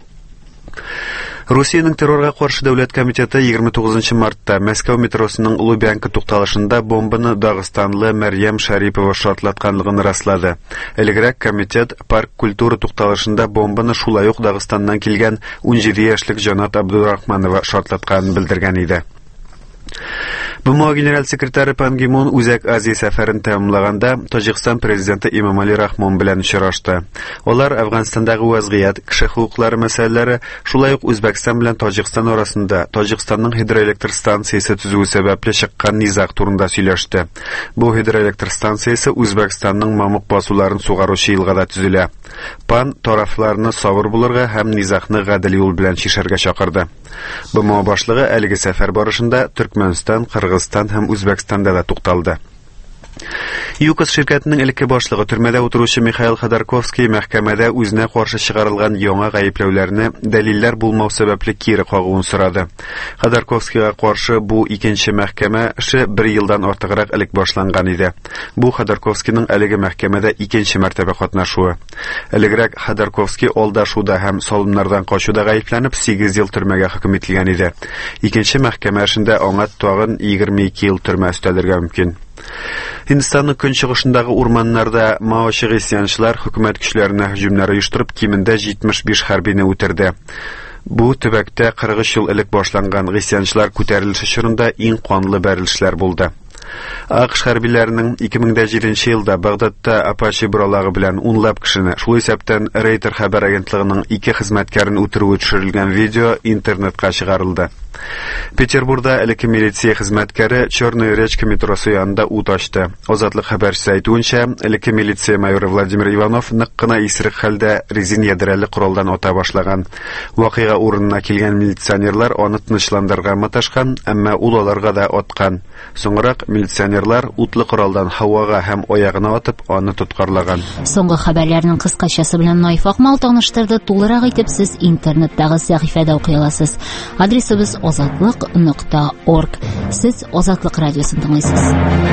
Русиянең террорга каршы дәүләт комитеты 29 мартта Мәскәү метросының Лубянка тукталышында бомбаны Дагыстанлы Мәрьям Шарипова шартлатканлыгын раслады. Элегрәк комитет парк культура тукталышында бомбаны шулай ук Дагыстаннан килгән 17 яшьлек Җанат Абдурахманова шартлатканын белдергән иде. БМО генераль секретаре Пан Ги Мун Үзәк Азия сәфәрен тәмамлаганда Таҗикстан президенты Имамали Рахмон белән очрашты. Алар Әфганстандагы вазгыять, кеше хукуклары мәсьәләләре, шулай ук Үзбәкстан белән Таҗикстан арасында Таҗикстанның гидроэлектр станциясе төзүе сәбәпле чыккан низаг турында сөйләште. Бу гидроэлектр станциясе Үзбәкстанның мамык басуларын сугаручы елгада төзелә. Пан тарафларны савыр булырга һәм низагны гадел юл белән чишәргә чакырды. БМО башлыгы әлеге сәфәр барышында Төркмәнстан, Кыргызстан һәм Үзбәкстанда да тукталды. ЮКОС ширкәтенең элекке башлыгы төрмәдә утыручы Михаил Ходорковский мәхкәмәдә үзенә каршы чыгарылган яңа гаепләүләрне дәлилләр булмау сәбәпле кире кагуын сорады. Ходорковскийга каршы бу икенче мәхкәмә эше 1 елдан артыграк элек башланган иде. Бу Ходорковскийның әлеге мәхкәмәдә икенче мәртәбә катнашуы. Элегрәк Ходорковский алдашуда һәм салымнардан качуда гаепләнеп 8 ел төрмәгә хөкем ителгән иде. Икенче мәхкәмә эшендә аңа тагын 22 ел төрмә өстәлергә мөмкин. Hindistanның көнчыгышындагы урманнарда маочы исянчылар хөкүмәт көчләренә һөҗүмнәр оештырып, кимендә 75 хәрбине үтерде. Бу төбәктә 43 ел элек башланган исянчылар күтәрелеше чорында иң канлы бәрелешләр булды. АКШ хәрбиләренең 2007 елда Багдадта Апачи бролагы белән унлап кешене, шул исәптән Рейтер хәбәр агентлыгының 2 хезмәткәрен үтерүе төшерелгән видео интернетка чыгарылды. Петербургда элекке милиция хезмәткәре Черная речка метросы янында ут ачты. Азатлык хәбәрчесе әйтүенчә, элекке милиция майоры Владимир Иванов нык кына исерек хәлдә резин ядрәле коралдан ата башлаган. Вакыйга урынына килгән милиционерлар аны тынычландырырга маташкан, әмма ул аларга да аткан. Соңрак милиционерлар утлы коралдан һавага һәм аягына атып, аны тоткарлаган. Соңгы хәбәрләрнең кыскачасы белән Наиф Акмал таныштырды. Тулырак итеп сез интернеттагы сәхифәдә укый аласыз. Адресыбыз azatlyk.org. Siz Azatlyk радиосын тыңлыйсыз.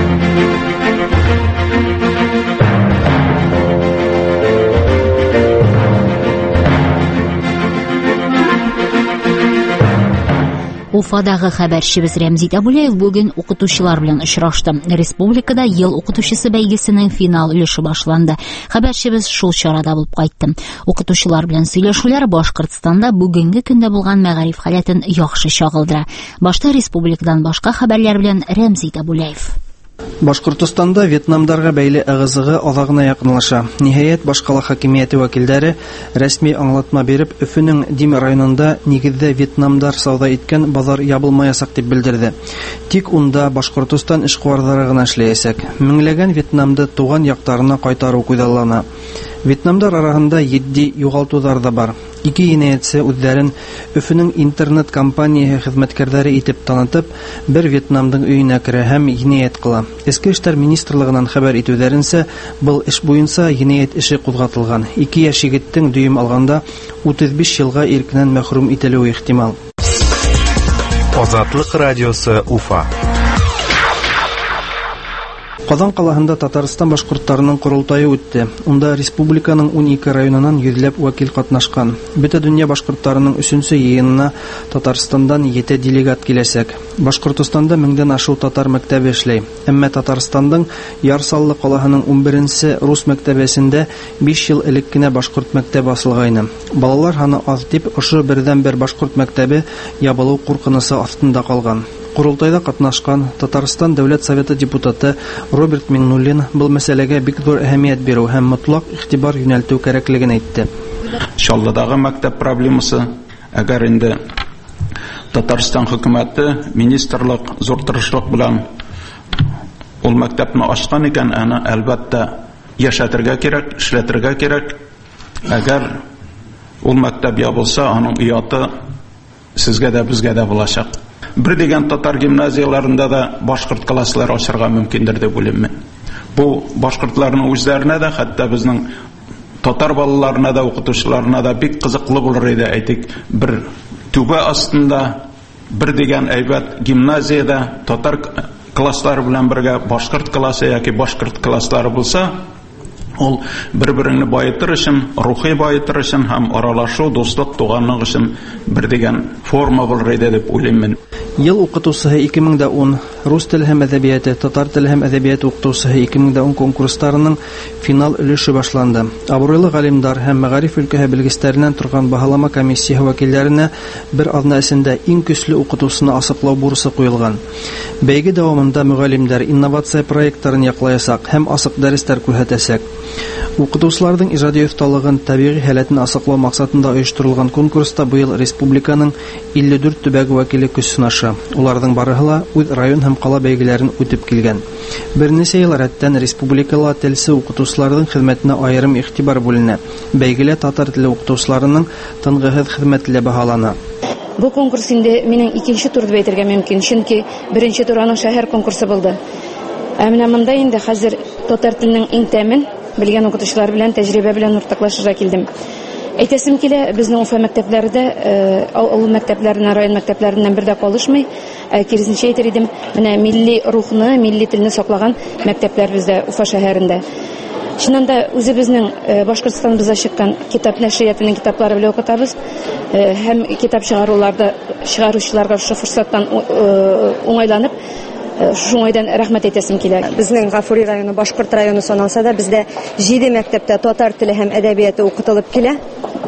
Уфадагы хәбәрчебез Рәмзит Абулаев бүген укытучылар белән очрашты. Республикада ел укытучысы бәйгесенең финал өлеше башланды. Хәбәрчебез шул чарада булып кайтты. Укытучылар белән сөйләшүләр Башкортстанда бүгенге көндә булган мәгариф халәтен яхшы чагылдыра. Башта республикадан башка хәбәрләр белән Рәмзит Абулаев. Башкортостанда Вьетнамдарға бәйле ыгызыгы аҙағына яҡынлаша. Ниһайәт, башҡала хакимиәте вәкилдәре рәсми аңлатма биреп, Өфөнөң Дим районында нигеҙҙә Вьетнамдар сауҙа иткән баҙар ябылмаясаҡ дип белдерҙе. Тик унда Башҡортостан эшҡыуарҙары ғына эшләйәсәк. Меңләгән Вьетнамды туған яҡтарына ҡайтарыу күҙаллана. Вьетнамдар араһында 7 югалтулар да бар. 2 енәятсе үҙҙәрен Өфөнөң интернет компанияһы хеҙмәткәрҙәре итеп танытып, бер Вьетнамдың өйөнә керә һәм енәйәт ҡыла. Эске эштәр министрлығынан хәбәр итеүҙәренсә, был эш буйынса енәйәт эше ҡуҙғатылған. 2 йәш егеттең дөйөм алғанда 35 йылға иркенән мәхрүм ителеүе ихтимал. Азатлык радиосы Уфа. Ҡаҙан ҡалаһында Татарстан башҡорттарының ҡоролтайы үтте. Унда республиканың 12 районынан йөҙләп вәкил ҡатнашҡан. Бөтә донъя башҡорттарының 3-нче йыйынына Татарстандан 7 делегат киләсәк. Башҡортостанда 1000-дән ашыу татар мәктәбе эшләй. Әммә Татарстандың Ярсаллы ҡалаһының 11-нсе рус мәктәбәсендә 5 йыл элек кенә башҡорт мәктәбе асылғайны. Балалар һаны аҙ дип, ошо берҙән-бер башҡорт мәктәбе ябылыу ҡурҡынысы аҫтында ҡалған. Ҡоролтайҙа ҡатнашҡан Татарстан Дәүләт Советы депутаты Роберт Миңнуллин был мәсьәләгә бик ҙур әһәмиәт биреү һәм мотлаҡ иғтибар йүнәлтеү кәрәклеген әйтте. Чаллыдағы мәктәп проблемасы, әгәр инде Татарстан хөкүмәте, министрлык зур тырышлыҡ белән ул мәктәпне ачҡан икән, аны әлбәттә йәшәтергә кирәк, эшләтергә кирәк. Әгәр ул мәктәп ябылса, аның ояты сезгә дә, безгә дә буласаҡ. Бер дигән татар гимназияларында да башҡорт класслар ачырға мөмкиндер дип уйлыйм. Бу башҡортларның үзләренә дә, хәтта безнең татар балаларына да, укытыусыларына да бик ҡыҙыҡлы булыр иде. Әйтик, бер түбә астында бер дигән әйбәт гимназияда татар класслары белән бергә башҡорт классы яки башҡорт класслары булса, ул бер-береңне байытыр өчен, рухи байытыр өчен һәм аралашыу, дуслык, туғанлык өчен бер дигән форма булыр иде дип уйлыйм. Йыл укытыусыһы 2010, рус теле һәм әҙәбиәте, татар теле һәм әҙәбиәте укытыусыһы 2010 конкурстарының финал өлөшө башланды. Абруйлы ғалимдар һәм мәғариф өлкәһе белгестәренән торған баһалама комиссияһы вәкилләренә бер аҙна эсендә иң көслө укытыусыны асыҡлау бурысы ҡуйылған. Бәйге дауамында мөғәллимдәр инновация проекттарын яҡлаясаҡ һәм асыҡ дәрестәр күрһәтәсәк. Укытыусыларҙың ижади оҫталығын, тәбиғи һәләтен асыҡлау маҡсатында ойошторолған конкурста быйыл республиканың 54 төбәге вәкиле көс сынаша. Уларҙың барыһы ла үҙ район һәм ҡала бәйгеләрен үтеп килгән. Бер нисә йыл рәттән республикала телсе укытыусыларҙың хеҙмәтенә айырым иғтибар бүленә. Бәйгелә татар теле укытыусыларының тынғыһыҙ хеҙмәте лә баһалана. Бу конкурс инде минең икенче тур дип әйтергә мөмкин, чөнки беренче тур аның шәһәр конкурсы булды. Ә менә монда инде хәзер татар теленең иң тәмен белгән укытыусылар белән, тәҗрибә белән уртаҡлашырға килдем. Әйтәсем килә, безнең Уфа мәктәпләрендә, авыл мәктәпләренә, район мәктәпләреннән бер дә ҡалышмай, киресенчә әйтер идем, менә милли рухны, милли телне саҡлаган мәктәпләр бездә Уфа шәһәрендә. Шунан да үзебезнең Башҡортостаныбыҙҙа сыҡҡан китап нәшриәтенең китаплары белән уҡытабыҙ һәм китап чығарыусыларға шул форсаттан уңайланып, шуңайдан рәхмәт әйтәсем килә. Безнең Гафури районы, Башҡорт районы саналса да, бездә 7 мәктәптә татар теле һәм әҙәбиәте уҡытылып килә.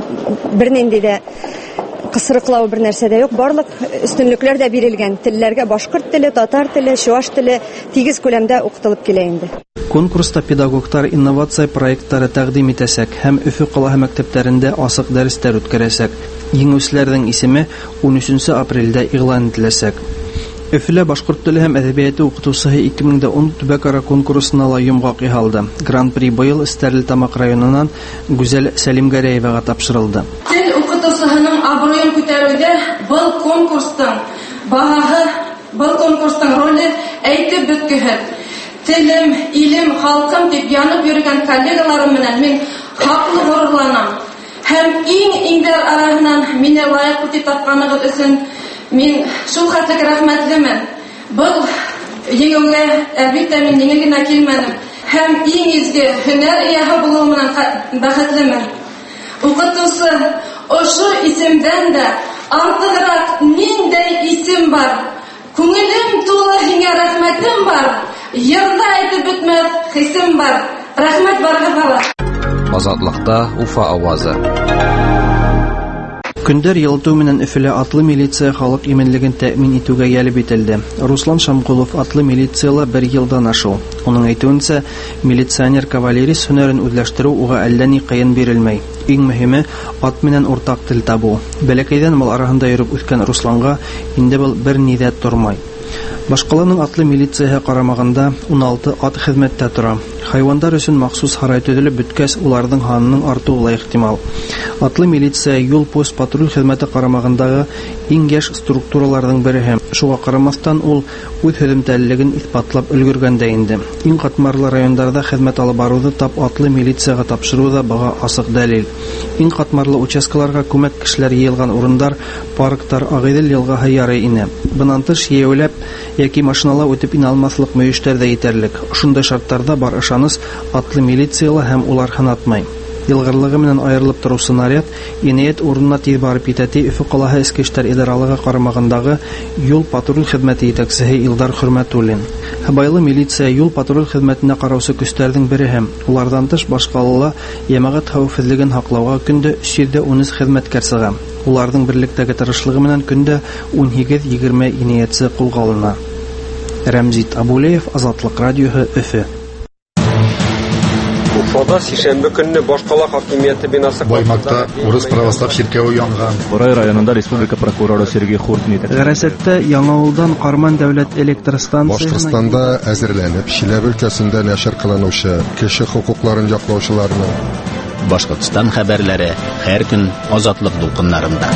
Бер нинди дә ҡысырыҡлау бер нәрсә дә юҡ. Барлыҡ өҫтөнлөкләр дә бирелгән. Телләргә башҡорт теле, татар теле, шуаш теле тигез күләмдә уҡытылып килә инде. Конкурста педагогтар инновация проекттары тәҡдим итәсәк һәм Өфө ҡалаһы мәктәптәрендә асыҡ дәрестәр үткәрәсәк. Еңеүселәрҙең исеме 13 апрелдә иғлан ителәсәк. Өфөлә башҡорт теле һәм әҙәбиәте уҡытыусыһы 2010 төбәк-ара конкурсына ла йомғаҡ яһалды. Гран-при быйыл Стәрлетамаҡ районынан Гүзәл Сәлимгәрәевәгә тапшырылды. Тел уҡытыусыһының абруйын күтәреүҙә был конкурстың баһаһы, был конкурстың роле әйтеп бөткөһөҙ. Телем, илем, халҡым тип янып йөрөгән коллегаларым менән мин хаҡлы ғорурланам. Һәм иң-иңдәр араһынан мине лайыҡлы тип тапҡанығыҙ өсөн мин шул хәтлек рәхмәтлемен. Был еңеүгә әлбиттә мин еңел генә килмәнем. Һәм иң изге һөнәр эйәһе булыу менән бәхетлемен. Уҡытыусы, ошо исемдән дә артығыраҡ ниндәй исем бар? Күңелем тулы һиңә рәхмәтем бар. Йырҙа әйтеп бөтмәҫ хисем бар. Рәхмәт барығыҙға. Азатлыҡта Уфа ауазы. Көндәр йылытыу менән Өфөлә атлы милиция халыҡ именлеген тәьмин итеүгә йәлеп ителде. Руслан Шамҡулов атлы милицияла 1 йылдан ашыу. Уның әйтеүенсә, милиционер-кавалерист һөнәрен үҙләштереү уға әллә ни ҡыйын бирелмәй. Иң мөһиме ат менән уртаҡ тел табыу. Бәләкәйҙән мал араһында йөрөп үҫкән Русланға инде был бер ни дә тормай. Башҡаланың атлы милицияһы ҡарамағында 16 ат хеҙмәттә тора. Хайвандар өчен махсус сарай төзелеп беткәч, уларның ханының артуы ла ихтимал. Атлы милиция юл пост патруль хезмәте карамагындагы иң яшь структураларның бере. Шуңа карамастан ул үз һөҗүмтәллеген испатлап өлгергәндә инде. Иң катмарлы районнарда хезмәт алып баруды тап атлы милицияга тапшыру да бага асык дәлил. Иң катмарлы участкаларга күмәк кешеләр йыелган урындар, парктар, Агыйдел елгаһы яры ине. Бунан тыш яулап яки машинала үтеп ина алмаслык мөештәр дә итәрлек. Шундай шарттарда бар ышаныс атлы милициялы һәм улар ханатмай. Елгырлыгы менән аерылып торучы снаряд инаять урынына тиз барып итәти Өфе каласы эчке эшләр идаралыгы карамагындагы юл патруль хезмәте итәкчесе Илдар Хөрмәтуллин. Хәбайлы милиция юл патруль хезмәтенә караучы көчләрнең бере һәм улардан тыш башкалыла ямагат хәвефсезлеген һаклауга көндә 313 хезмәткәр сыга. Уларның берлектәге тырышлыгы менән көндә 18-20 инаятчы кулга алына. Рәмзит Абулеев, Азатлык радиоһы, Өфе. Уфада сишәмбе көнне башкала хакимияте бинасы Баймакта урыс православ чиркәве янган. Борай районында республика прокуроры Сергей Хуртин итә. Гәрәсәттә Яңавылдан Карман дәүләт электр станциясына Башкортстанда әзерләнеп, Чиләбе өлкәсендә нәшер кылынучы кеше хукукларын яклаучыларның Башкортстан хәбәрләре һәр көн Азатлык дулкыннарында.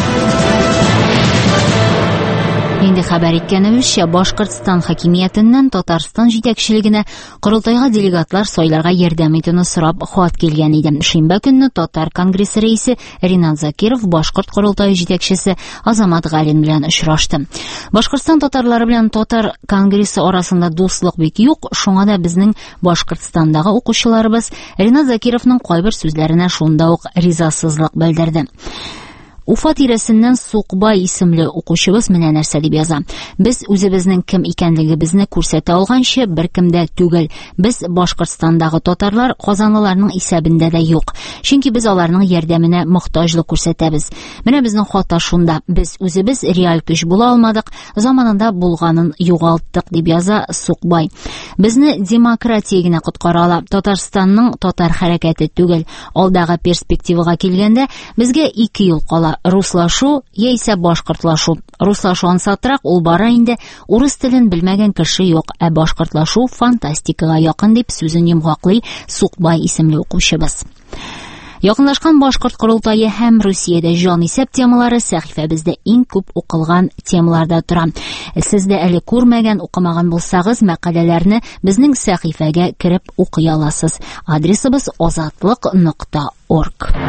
Инде хәбәр иткәнебезчә, Башкортстан хакимиятеннән Татарстан җитәкчелегенә корылтайга делегатлар сайларга ярдәм итүне сорап хат килгән иде. Шимбә көнне Татар конгрессы рәисе Ринат Закиров Башкорт корылтайы җитәкчесе Азамат Галин белән очрашты. Башкортстан татарлары белән Татар конгрессы арасында дуслык бик юк, шуңа да безнең Башкортстандагы укучыларыбыз Ринат Закировның кайбер сүзләренә шунда ук ризасызлык белдерде. Уфа тирәсеннән Сукбай исемле укучыбыз менә нәрсә дип яза. Без үзебезнең кем икәнлегебезне күрсәтә алганчы беркемдә түгел. Без Башкортстандагы татарлар казанлыларның исәбендә дә юк. Чөнки без аларның ярдәменә мохтаҗлык күрсәтәбез. Менә безнең хата шунда. Без үзебез реаль көч була алмадык, заманында булганын югалттык дип яза Сукбай. Безне демократия генә коткара ала. Татарстанның татар хәрәкәте түгел. Алдагы перспективага килгәндә безгә 2 ел кала. Руслашу яисә башкортлашу. Руслашу ансатрак ул бара инде, урыс телен белмәгән кеше юк, ә башкортлашу фантастикага якын дип сүзен йомгаклый Сукбай исемле укучыбыз. Якынлашкан Башкорт корылтайы һәм Русиядә җан исәп темалары сәхифәбездә иң күп укылган темаларда тора. Сез дә әле күрмәгән, укымаган булсагыз, мәкаләләрне безнең сәхифәгә кереп укый аласыз. Адресыбыз azatliq.org.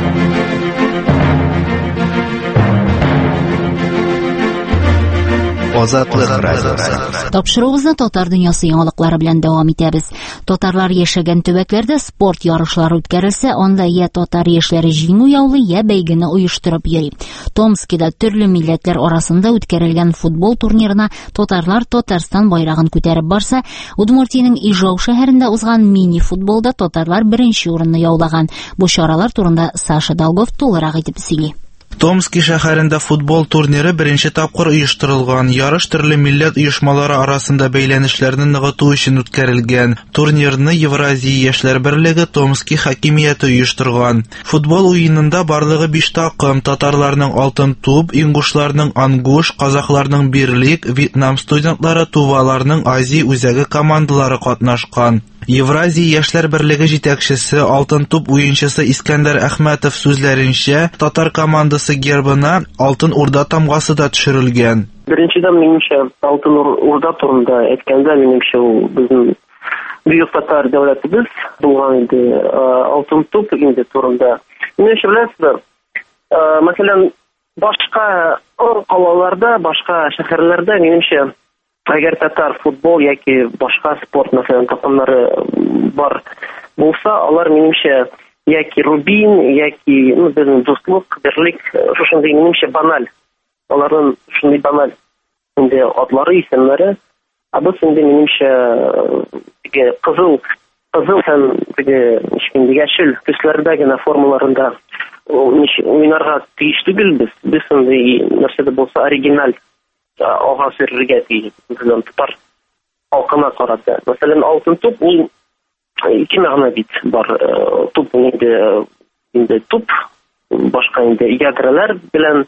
Азатлык радиосы. Тапшыруыбызны татар дөньясы яңалыклары белән дәвам итәбез. Татарлар яшәгән төбәкләрдә спорт ярышлары үткәрелсә, анда я татар яшьләре җиңү яулый, я бәйгене оештырып йөри. Томскида төрле милләтләр арасында үткәрелгән футбол турнирына татарлар Татарстан байрагын күтәреп барса, Удмуртиянең Ижау шәһәрендә узган мини-футболда татарлар беренче урынны яулаган. Бу чаралар турында Саша Долгов тулырак итеп сөйли. Томски шәһәрендә футбол турниры беренче тапкыр оештырылган. Ярыш төрле милләт оешмалары арасында бәйләнешләрне ныгыту өчен үткәрелгән. Турнирны Евразия яшьләр берлеге Томски хакимияте оештырган. Футбол уенында барлыгы 5 такым: татарларның Алтын туп, ингушларның Ангуш, казакларның Бирлик, Вьетнам студентлары, Туваларның Азия үзәге командалары катнашкан. Евразия яшьләр берлеге җитәкчесе, Алтын туп уенчысы Искәндәр Әхмәтов сүзләренчә, татар командасы гербына Алтын Урда тамгасы да төшерелгән. Беренчедән, минемчә, Алтын Урда турында әйткәндә, минемчә, ул безнең бөек татар дәүләтебез булган иде. Алтын туп инде турында. Минемчә, беләсезме, мәсәлән, башка калаларда, башка шәһәрләрдә, минемчә, әгәр татар футбол яки башка спорт мәсәлән такымнары бар булса, алар минемчә яки Рубин, яки безнең дуслык, берлек, шушындый минемчә баналь. Аларның шундый баналь инде атлары, исемнәре. Без инде минемчә кызыл һәм яшел төсләрдә генә формаларында уйнарга тиеш түгелбез. Без инде нәрсәдә булса оригиналь ага сөрергә тиеш. Безнең татар халкына карата. Мәсәлән, Алтын туп ул 2 мәгънә бит бар. Туп инде туп, башка инде ядралар белән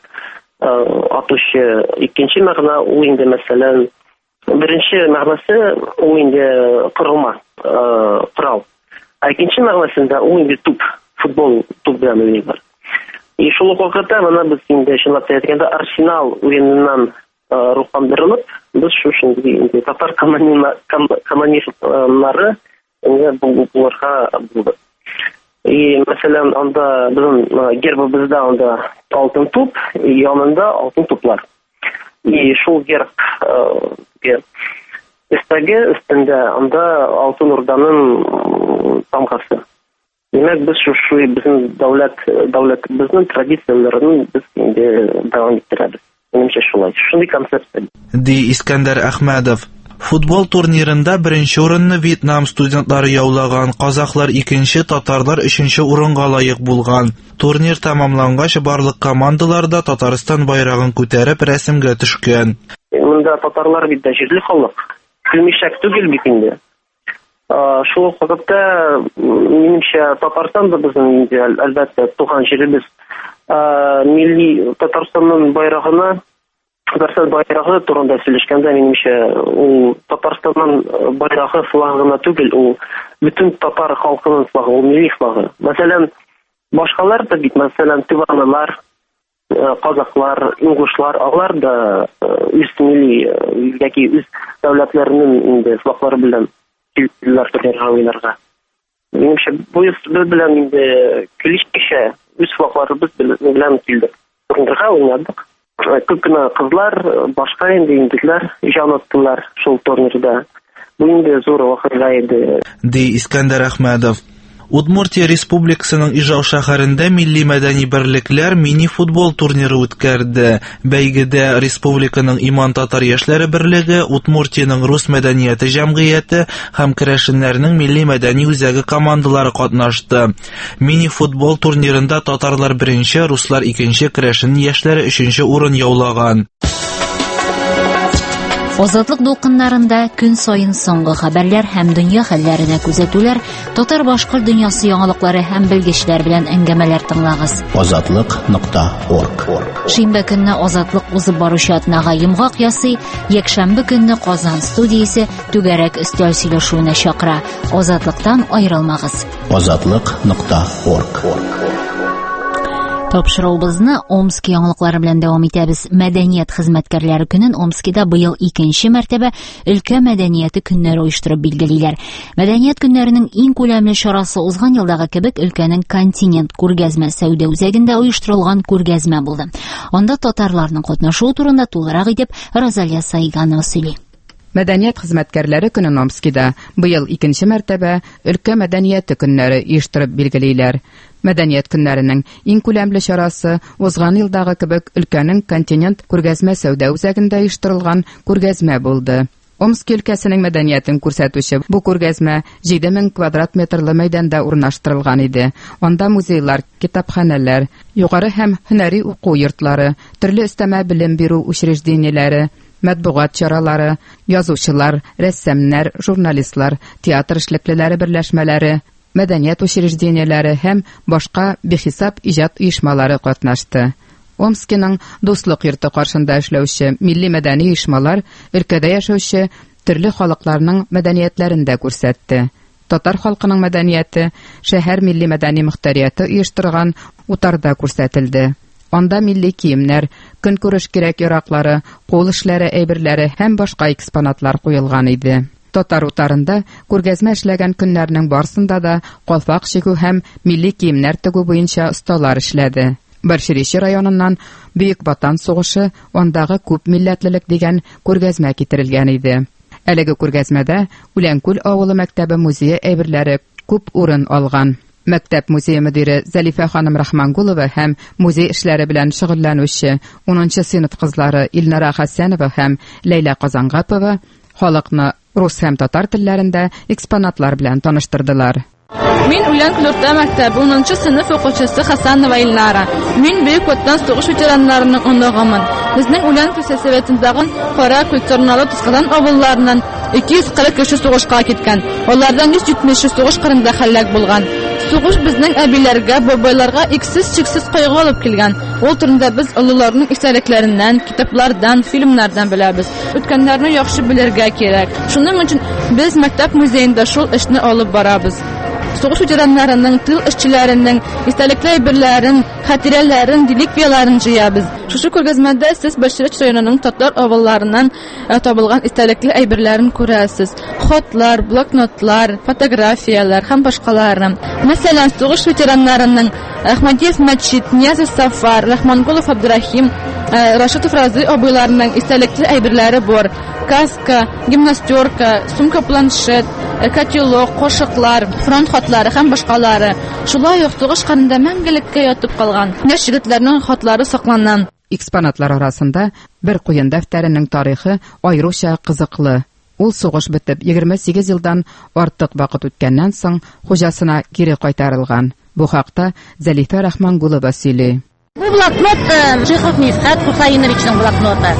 атучы. Икенче мәгънә ул инде мәсәлән беренче мәгънәсе ул инде кырылма. құрал. Икенче мәгънәсендә ул инде футбол белән уйныйлар. И шул ук вакытта менә без инде чынлап әйткәндә Арсенал уеныннан рухландырылып, без шундый татар командалары булырга булды. И мәсәлән, анда безнең гербыбызда анда алтын туп, янында алтын туплар. И шул герб өстендә анда алтын урданың тамгасы. Демәк, без шушы безнең дәүләтебезнең традицияләрен без инде дәвам иттерәбез. Менимчә шулай. Шундый концепция. Ди Искәндәр Әхмәдов. Футбол турнирында беренче урынны Вьетнам студентлары яулаган, казахлар икенче, татарлар өченче урынга лаек булган. Турнир тәмамлангач, барлык командалар да Татарстан байрагын күтәреп рәсемгә төшкән. Монда татарлар бит җирле халык. Килмишәк түгел бит инде. Шул вакытта минемчә Татарстан да безнең инде әлбәттә туган җиребез. Милли Татарстанның байрагына Татарстан байрагы турында сөйләшкәндә минемчә ул Татарстанның байрагы флагына түгел, ул бүтән татар халкының флагы, ул милли флагы. Мәсәлән, башкалар да бит, мәсәлән, тыванлар, казаклар, ингушлар, алар да үз милли яки үз дәүләтләренең инде флаглары белән килделәр турнирга. Минемчә бу белән инде килешкәчә үз флагларыбыз белән килдек. Турнирга уйнадык. Күп кенә кызлар, башка инде инглизләр җан аттылар шул турнирда. Бу инде зур вакыйга иде. Ди Искәндәр Әхмәдов. Удмуртия Республикасының Ижау шәһәрендә милли мәдәни берлекләр мини-футбол турниры үткәрде. Бәйгедә республиканың Иман татар яшьләре берлеге, Удмуртиянең рус мәдәнияте җәмгыяте һәм керәшеннәрнең милли мәдәни үзәге командалары катнашты. Мини-футбол турнирында татарлар беренче, руслар икенче, керәшен яшьләре өченче урын яулаган. Азатлык дулкыннарында көн сайын соңгы хәбәрләр һәм дөнья хәлләренә күзәтүләр, татар-башкорт дөньясы яңалыклары һәм белгечләр белән әңгәмәләр тыңлагыз. Азатлык.орг. Шимбә көнне Азатлык узып баручы атнага йомгак ясый, якшәмбе көнне Казан студиясе түгәрәк өстәл сөйләшүенә чакыра. Азатлыктан аерылмагыз. Азатлык.орг. Тапшырылбызны Омск яңалыклары белән дәвам итәбез. Мәдәният хезмәткәрләре көнен Омскида быел икенче мәртәбә өлкә мәдәнияте көннәре оештырып билгелиләр. Мәдәният көннәренең иң күләмле чарасы узган елдагы кебек өлкәнең континент күргәзмә сәүдә үзәгендә оештырылган күргәзмә булды. Анда татарларның катнашуы турында тулырак итеп Розалия Саиганова сөйли. Мәдәният хезмәткәрләре көнен Омскида быел икенче мәртәбә өлкә мәдәнияте көннәре оештырып билгелиләр. Мәдәният көннәренең иң күләмле чарасы узган елдагы кебек өлкәнең континент күргәзмә сәүдә үзәгендә оештырылган күргәзмә булды. Омск өлкәсенең мәдәниятен күрсәтүче бу күргәзмә 7000 квадрат метрлы мәйданда урнаштырылган иде. Анда музейлар, китапханәләр, югары һәм һөнәри уку йортлары, төрле өстәмә белем бирү учреждениеләре, матбугат чаралары, язучылар, рәссамнар, журналистлар, театр эшлеклеләре берләшмәләре, мәдәният учреждениеләре һәм башка бехисап иҗат оешмалары катнашты. Омскиның дуслык йорты каршында эшләүче милли мәдәни оешмалар өлкәдә яшәүче төрле халыкларның мәдәниятләрен дә күрсәтте. Татар халкының мәдәнияте шәһәр милли мәдәни мөхтәрияте оештырган утарда күрсәтелде. Анда милли киемнәр, көнкүреш кирәк яраклары, кул эшләре әйберләре һәм башка экспонатлар куелган иде. Татар утарында күргәзмә эшләгән көннәрнең барсында да калфак чигү һәм милли киемнәр тегү буенча осталар эшләде. Борщеречи районыннан Бөек Ватан сугышы, андагы күп милләтлелек дигән күргәзмә китерелгән иде. Әлеге күргәзмәдә Үләнкүл авылы мәктәбе музее әйберләре күп урын алган. Мәктәп музее мөдире Зәлифә ханым Рахмангулова һәм музей эшләре белән шөгыльләнүче 10нчы сыйныф кызлары Илнара Хәсәнова һәм Ләйлә Казангапова халыкны рус һәм татар телләрендә экспонатлар белән таныштырдылар. Мин Үләнкүл урта мәктәбе 10нчы сыйныф укучысы Хәсәнова Илнара. Мин Бөек Ватан сугыш ветераннарының оныгымын. Безнең Үләнкүл сәсәбәтендәге Кара Культурналы Тускадан авылларынан 240 кеше сугышка киткән. Алардан 170 сугыш кырында хәлак булган. Сугыш безнең әбиләргә, бабайларга иксез-чиксез кайгы алып килгән. Ул турында без олыларның истәлекләреннән, китаплардан, фильмнардан беләбез. Үткәннәрне яхшы белергә кирәк. Шуның өчен без мәктәп музеенда шул эшне алып барабыз. Сугыш ветераннарының, тыл эшчеләренең истәлекле әйберләрен, хатирәләрен, реликвияларын җыябыз. Шушы күргәзмәдә сез Бәширәт районының татар авылларыннан табылган истәлекле әйберләрен күрәсез. Хатлар, блокнотлар, фотографиялар һәм башкалары. Мәсәлән, сугыш ветераннарының Әхмәдиев Мәчит, Ниязов Сафар, Рахмангулов Абдрахим, Рашитов Разый абыйларының истәлекле әйберләре бар. Каска, гимнастерка, сумка-планшет, котелок, кошыклар, фронт хатлары һәм башкалары. Шулай ук сугыш кырында мәңгелеккә ятып калган яшь егетләрнең хатлары сакланган. Экспонатлар арасында бер куен дәфтәренең тарихы аеруча кызыклы. Ул сугыш бетеп 28 елдан артык вакыт үткәннән соң хуҗасына кире кайтарылган. Бу хакта Зәлифә Рахмангулова сөйли. Бу блокнот Чехов Мифтат Хусайновичның блокноты.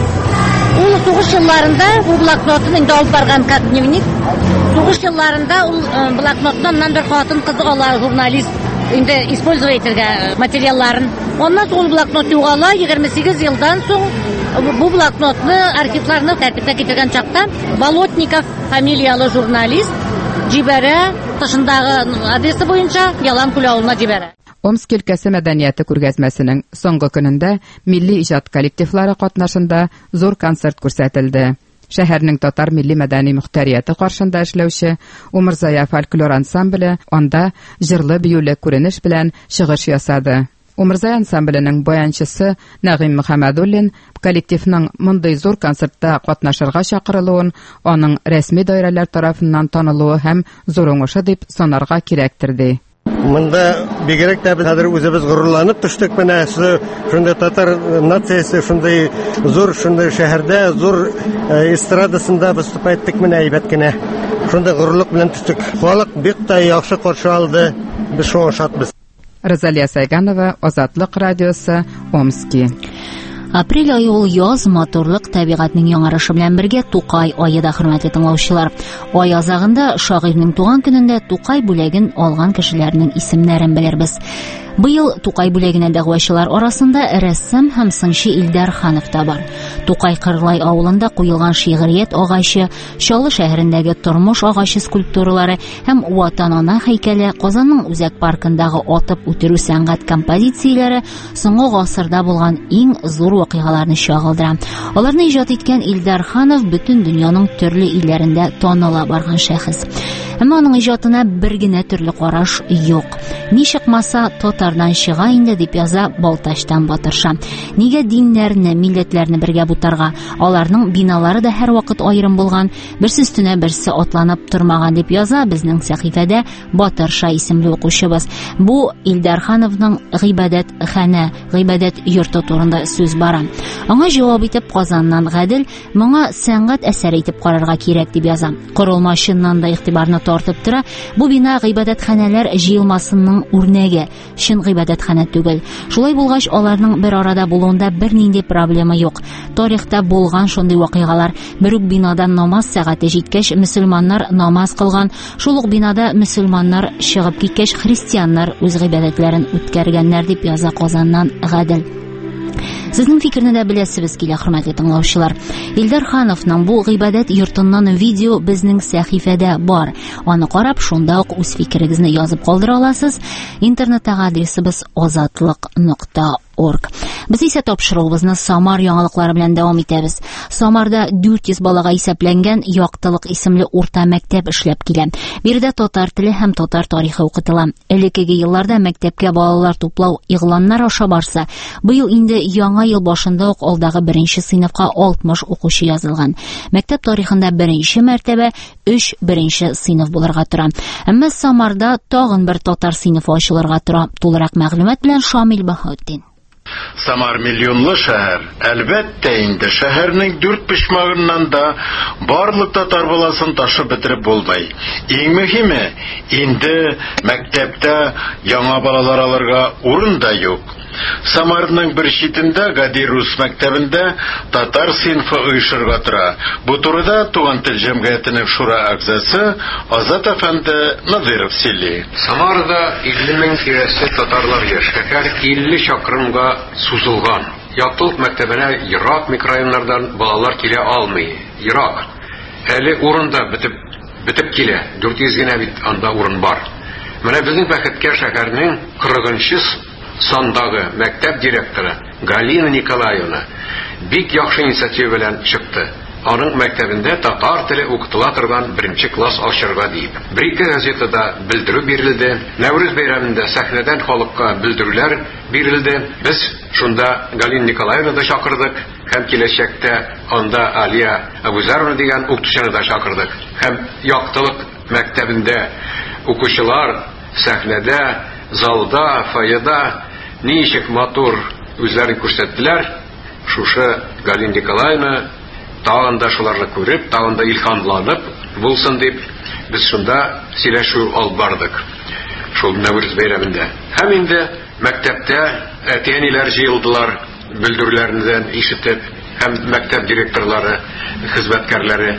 Ул сугыш елларында бу блокнотны инде алып барган как дневник. Сугыш елларында ул блокнотнан бер хатын кызы ала, журналист инде использовать итәргә материалларын. Оннан соң блокнот югала 28 елдан соң бу блокнотны архивларны тәртипкә китергән чакта Болотников фамилиялы журналист җибәрә, тышындагы адресы буенча Яланкүл авылына җибәрә. Омск өлкәсе мәдәнияте күргәзмәсенең соңгы көнендә милли иҗат коллективлары катнашында зур концерт күрсәтелде. Шәһәрнең татар милли мәдәни мөхтәрияте каршында эшләүче Умырзая фольклор ансамбле анда җырлы биюле күренеш белән чыгыш ясады. Умырзая ансамбленең баянчысы Нәгыйм Мөхәммәдуллин коллективның мондый зур концертта катнашырга чакырылуын аның рәсми даирәләр тарафыннан танылуы һәм зур уңышы дип санарга кирәктер ди. Монда бигрәк тә без хәзер үзебез горурланып төштек менә шундый татар нациясе шундый зур шундый шәһәрдә зур эстрадасында выступать иттек менә әйбәт кенә. Шундый горурлык белән төштек. Халык бик тә яхшы каршы алды. Без шуңа шатбыз. Розалия Сайганова, Азатлык радиосы, Омски. Апрель айы ул яз, матурлык, табигатьнең яңарышы белән бергә Тукай айы да, хөрмәтле тыңлаучылар. Ай азагында шагыйрьнең туган көнендә Тукай бүләген алган кешеләрнең исемнәрен белербез. Быел Тукай бүләгенә дәгъвачылар арасында рәссам һәм сынчы Илдар Ханов та бар. Тукай Кырлай авылында куелган шигърият агачы, Чаллы шәһәрендәге тормыш агачы скульптуралары һәм Ватан ана һәйкәле, Казанның Үзәк паркындагы атып үтерү сәнгать композицияләре соңгы гасырда булган иң зур вакыйгаларны чагылдыра. Аларны иҗат иткән Илдар Ханов бөтен дөньяның төрле илләрендә таныла барган шәхес. Әмма аның иҗатына бер генә төрле караш юк. Ни чыкмаса татардан чыга инде дип яза Балтачтан Батырша. Нигә диннәрне, милләтләрне бергә бутарга? Аларның биналары да һәр вакыт аерым булган, берсе өстенә берсе атланып тормаган дип яза безнең сәхифәдә Батырша исемле укучыбыз. Бу Илдар Хановның гыйбадәт хәнә, гыйбадәт йорты турында сүз бара. Аңа җавап итеп Казаннан Гадел моңа сәнгать әсәре итеп карарга кирәк дип яза. Корылмашыннан да игътибарны тартып тора. Бу бина гыйбадәтханәләр җыелмасының үрнәге, чын гыйбадәтханә түгел. Шулай булгач, аларның бер арада булуында бернинди проблема юк. Тарихта булган шундый вакыйгалар. Бер үк бинадан намаз сәгате җиткәч, мөселманнар намаз кылган. Шул ук бинада мөселманнар чыгып киткәч, христианнар үз гыйбадәтләрен үткәргәннәр дип яза Казаннан Гадел. Сезнең фикерне дә беләсебез килә, хөрмәтле тыңлаучылар. Илдар Хановның бу гыйбадәт йортыннан видео безнең сәхифәдә бар. Аны карап, шунда ук үз фикерегезне язып калдыра аласыз. Интернеттагы адресыбыз azatlык.org. Без исә тапшыруыбызны Самар яңалыклары белән дәвам итәбез. Самарда 400 балага исәпләнгән Яктылык исемле урта мәктәп эшләп килә. Биредә татар теле һәм татар тарихы укытыла. Элеккеге елларда мәктәпкә балалар туплау игъланнар аша барса, быел инде яңа ел башында ук алдагы 1нче сыйныфка 60 укучы язылган. Мәктәп тарихында 1нче мәртәбә 3 1нче сыйныф булырга тора. Әмма Самарда тагын бер татар сыйныфы ачылырга тора. Тулырак мәгълүмат белән Шамил Баһаутдин. Самар миллионлы шәһәр. Әлбәттә инде шәһәрнең 4 почмагыннан да барлык татар баласын ташып бетереп булмый. Иң мөһиме, инде мәктәптә яңа балалар алырга урын да юк. Самарның бер читендә Гади рус мәктәбендә татар сыйнфы оешырга тора. Бу турыда Туган тел җәмгыятенең шура әгъзасы Азат әфәнде Надыров сөйли. Самарда 50 мең тирәсе татарлар яшәгән, 50 чакрымга сузылган. Яктылык мәктәбенә ерак микрорайоннардан балалар килә алмый. Ерак. Әле урында битеп килә. 400 генә бит анда урын бар. Менә безнең бәхеткә шәһәрнең 40-нчы сандагы мәктәп директоры Галина Николаевна бик яхшы инициатива белән чыкты. Аның мәктәбендә татар теле укытыла торган 1-нче класс ачырга дип. Бер-ике газетада белдерү бирелде. Нәүрүз бәйрәмендә сәхнәдән халыкка белдерүләр бирелде. Без шунда Галина Николаевна да чакырдык һәм киләчәктә анда Алия Абузарова дигән укытучыны да чакырдык. Һәм яктылык мәктәбендә укучылар сәхнәдә, залда, фойеда ничек матур үзләрен күрсәттеләр. Шушы Галина Николаевна тагын да шуларны күреп, тагын да илһамланып булсын дип, без шунда сөйләшү алып бардык. Шул Нәүрүз бәйрәмендә. Һәм инде мәктәптә әти-әниләр җыелдылар, белдерүләрен ишетеп, һәм мәктәп директорлары, хезмәткәрләре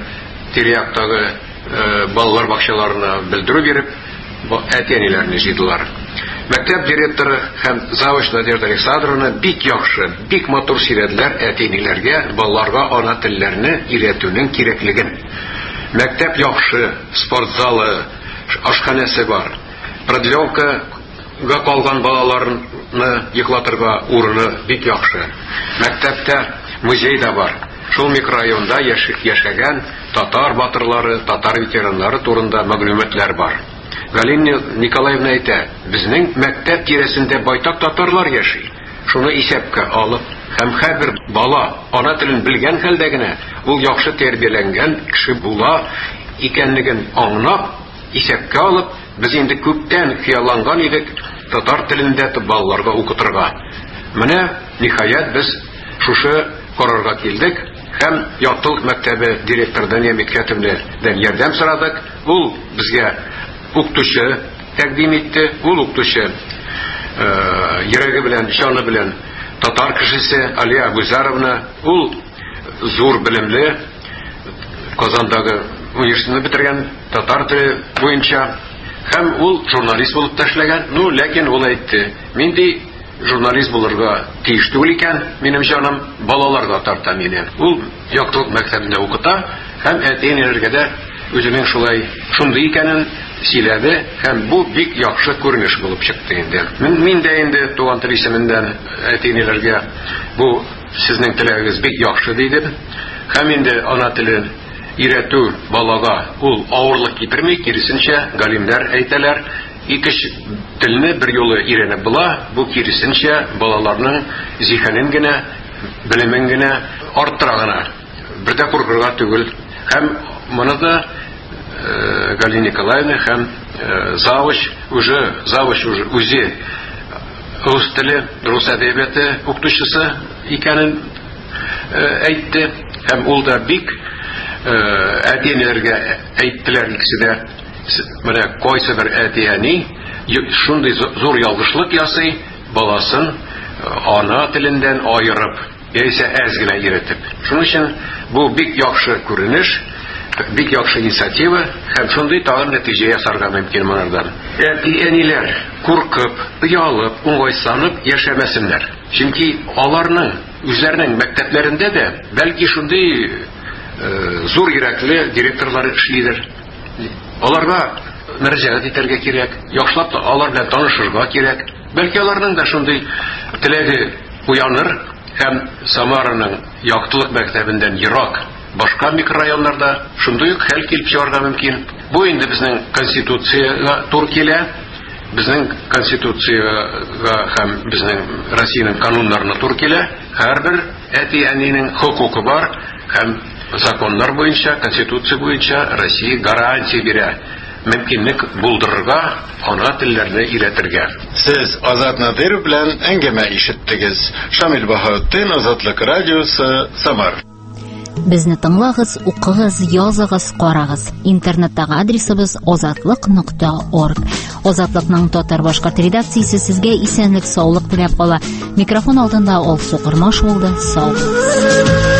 тирә-яктагы балалар бакчаларына белдерү биреп, әти-әниләрне җыйдылар. Мәктәп директоры һәм завуч Надежда Александровна бик яхшы, бик матур сөйләделәр әти-әниләргә балаларга ана телләрне өйрәтүнең кирәклеген. Мәктәп яхшы, спорт залы, ашханәсе бар. Продлевкага калган балаларны йоклатырга урыны бик яхшы. Мәктәптә музей да бар. Шул микрорайонда яшәгән татар батырлары, татар ветераннары турында мәгълүматлар бар. Галина Николаевна әйтә, безнең мәктәп тирәсендә байтак татарлар яши. Шуны исәпкә алып, һәм һәрбер бала ана телен белгән хәлдә генә ул яхшы тәрбияләнгән кеше була икәнлеген аңлап, исәпкә алып, без инде күптән хыялланган идек татар телендә балаларга укытырга. Менә ниһаять без шушы карарга килдек һәм яктылык мәктәбе директордан Кәтемнәдән ярдәм сорадык. Ул безгә укытучы тәкъдим итте. Ул укытучы йөрәге белән, җаны белән татар кешесе Алия Абузаровна. Ул зур белемле, Казандагы университетны бетергән, татар теле буенча, һәм ул журналист булып эшләгән. Ләкин ул әйтте, минди журналист булырга тиеш түгел икән, минем җаным балаларга тарта мине. Ул яктылык мәктәбендә укыта һәм әти-әниләргә дә үзенең шундый икәнен сөйләде һәм бу бик яхшы күренеш булып чыкты инде. Мин дә инде туган тел исемендән әти-әниләргә бу сезнең теләгегез бик яхшы дидем. Һәм инде ана телен өйрәтү балага ул авырлык китерми, киресенчә галимнәр әйтәләр, ике телне бер юлы өйрәнеп була, бу киресенчә балаларның зиһенен генә, белемен генә арттыра гына. Бердә куркырга түгел. Һәм моны да Галина Николаевна һәм завуч үзе рус теле, рус әдәбияты укытучысы икәнен әйтте. Һәм ул да бик әти-әниләргә әйттеләр икесе дә. Менә кайсы бер әти-әни шундый зур ялгышлык ясый, баласын ана телендән айырып, яисә әз генә өйрәтеп. Шуның өчен бу бик яхшы күренеш, бик яхшы инициатива һәм шундый тагын нәтиҗә ясарга мөмкин монардан. Әти-әниләр куркып, уялып, уңайсанып яшәмәсеннәр. Чөнки аларның үзләренең мәктәпләрендә дә бәлки шундый зур йөрәкле директорлар эшлидер. Аларга мөрәҗәгать итәргә кирәк, яхшылап алар белән танышырга кирәк. Бәлки аларның да шундый теләге уяныр һәм Самараның яктылык мәктәбендән ерак башка микрорайоннарда шундый ук хәл килеп чыгарга мөмкин. Бу инде безнең конституциягә туры килә. Безнең конституциягә һәм безнең Россиянең кануннарына туры килә. Һәрбер әти-әнинең хокукы бар һәм законнар буенча, конституция буенча Россия гарантия бирә. Мөмкинлек булдырырга, ана телләрне өйрәтергә. Сез Азат Надыров белән әңгәмә ишеттегез. Шамил Баһаутдин, Азатлык радиосы, Самар. Безне тыңлагыз, укыгыз, языгыз, карагыз. Интернеттагы адресыбыз azatlык.org. Азатлыкның татар башкорт редакциясе сезгә исәнлек, саулык теләп кала. Микрофон алдында Алсу Кырмаш булды. Сау булыгыз.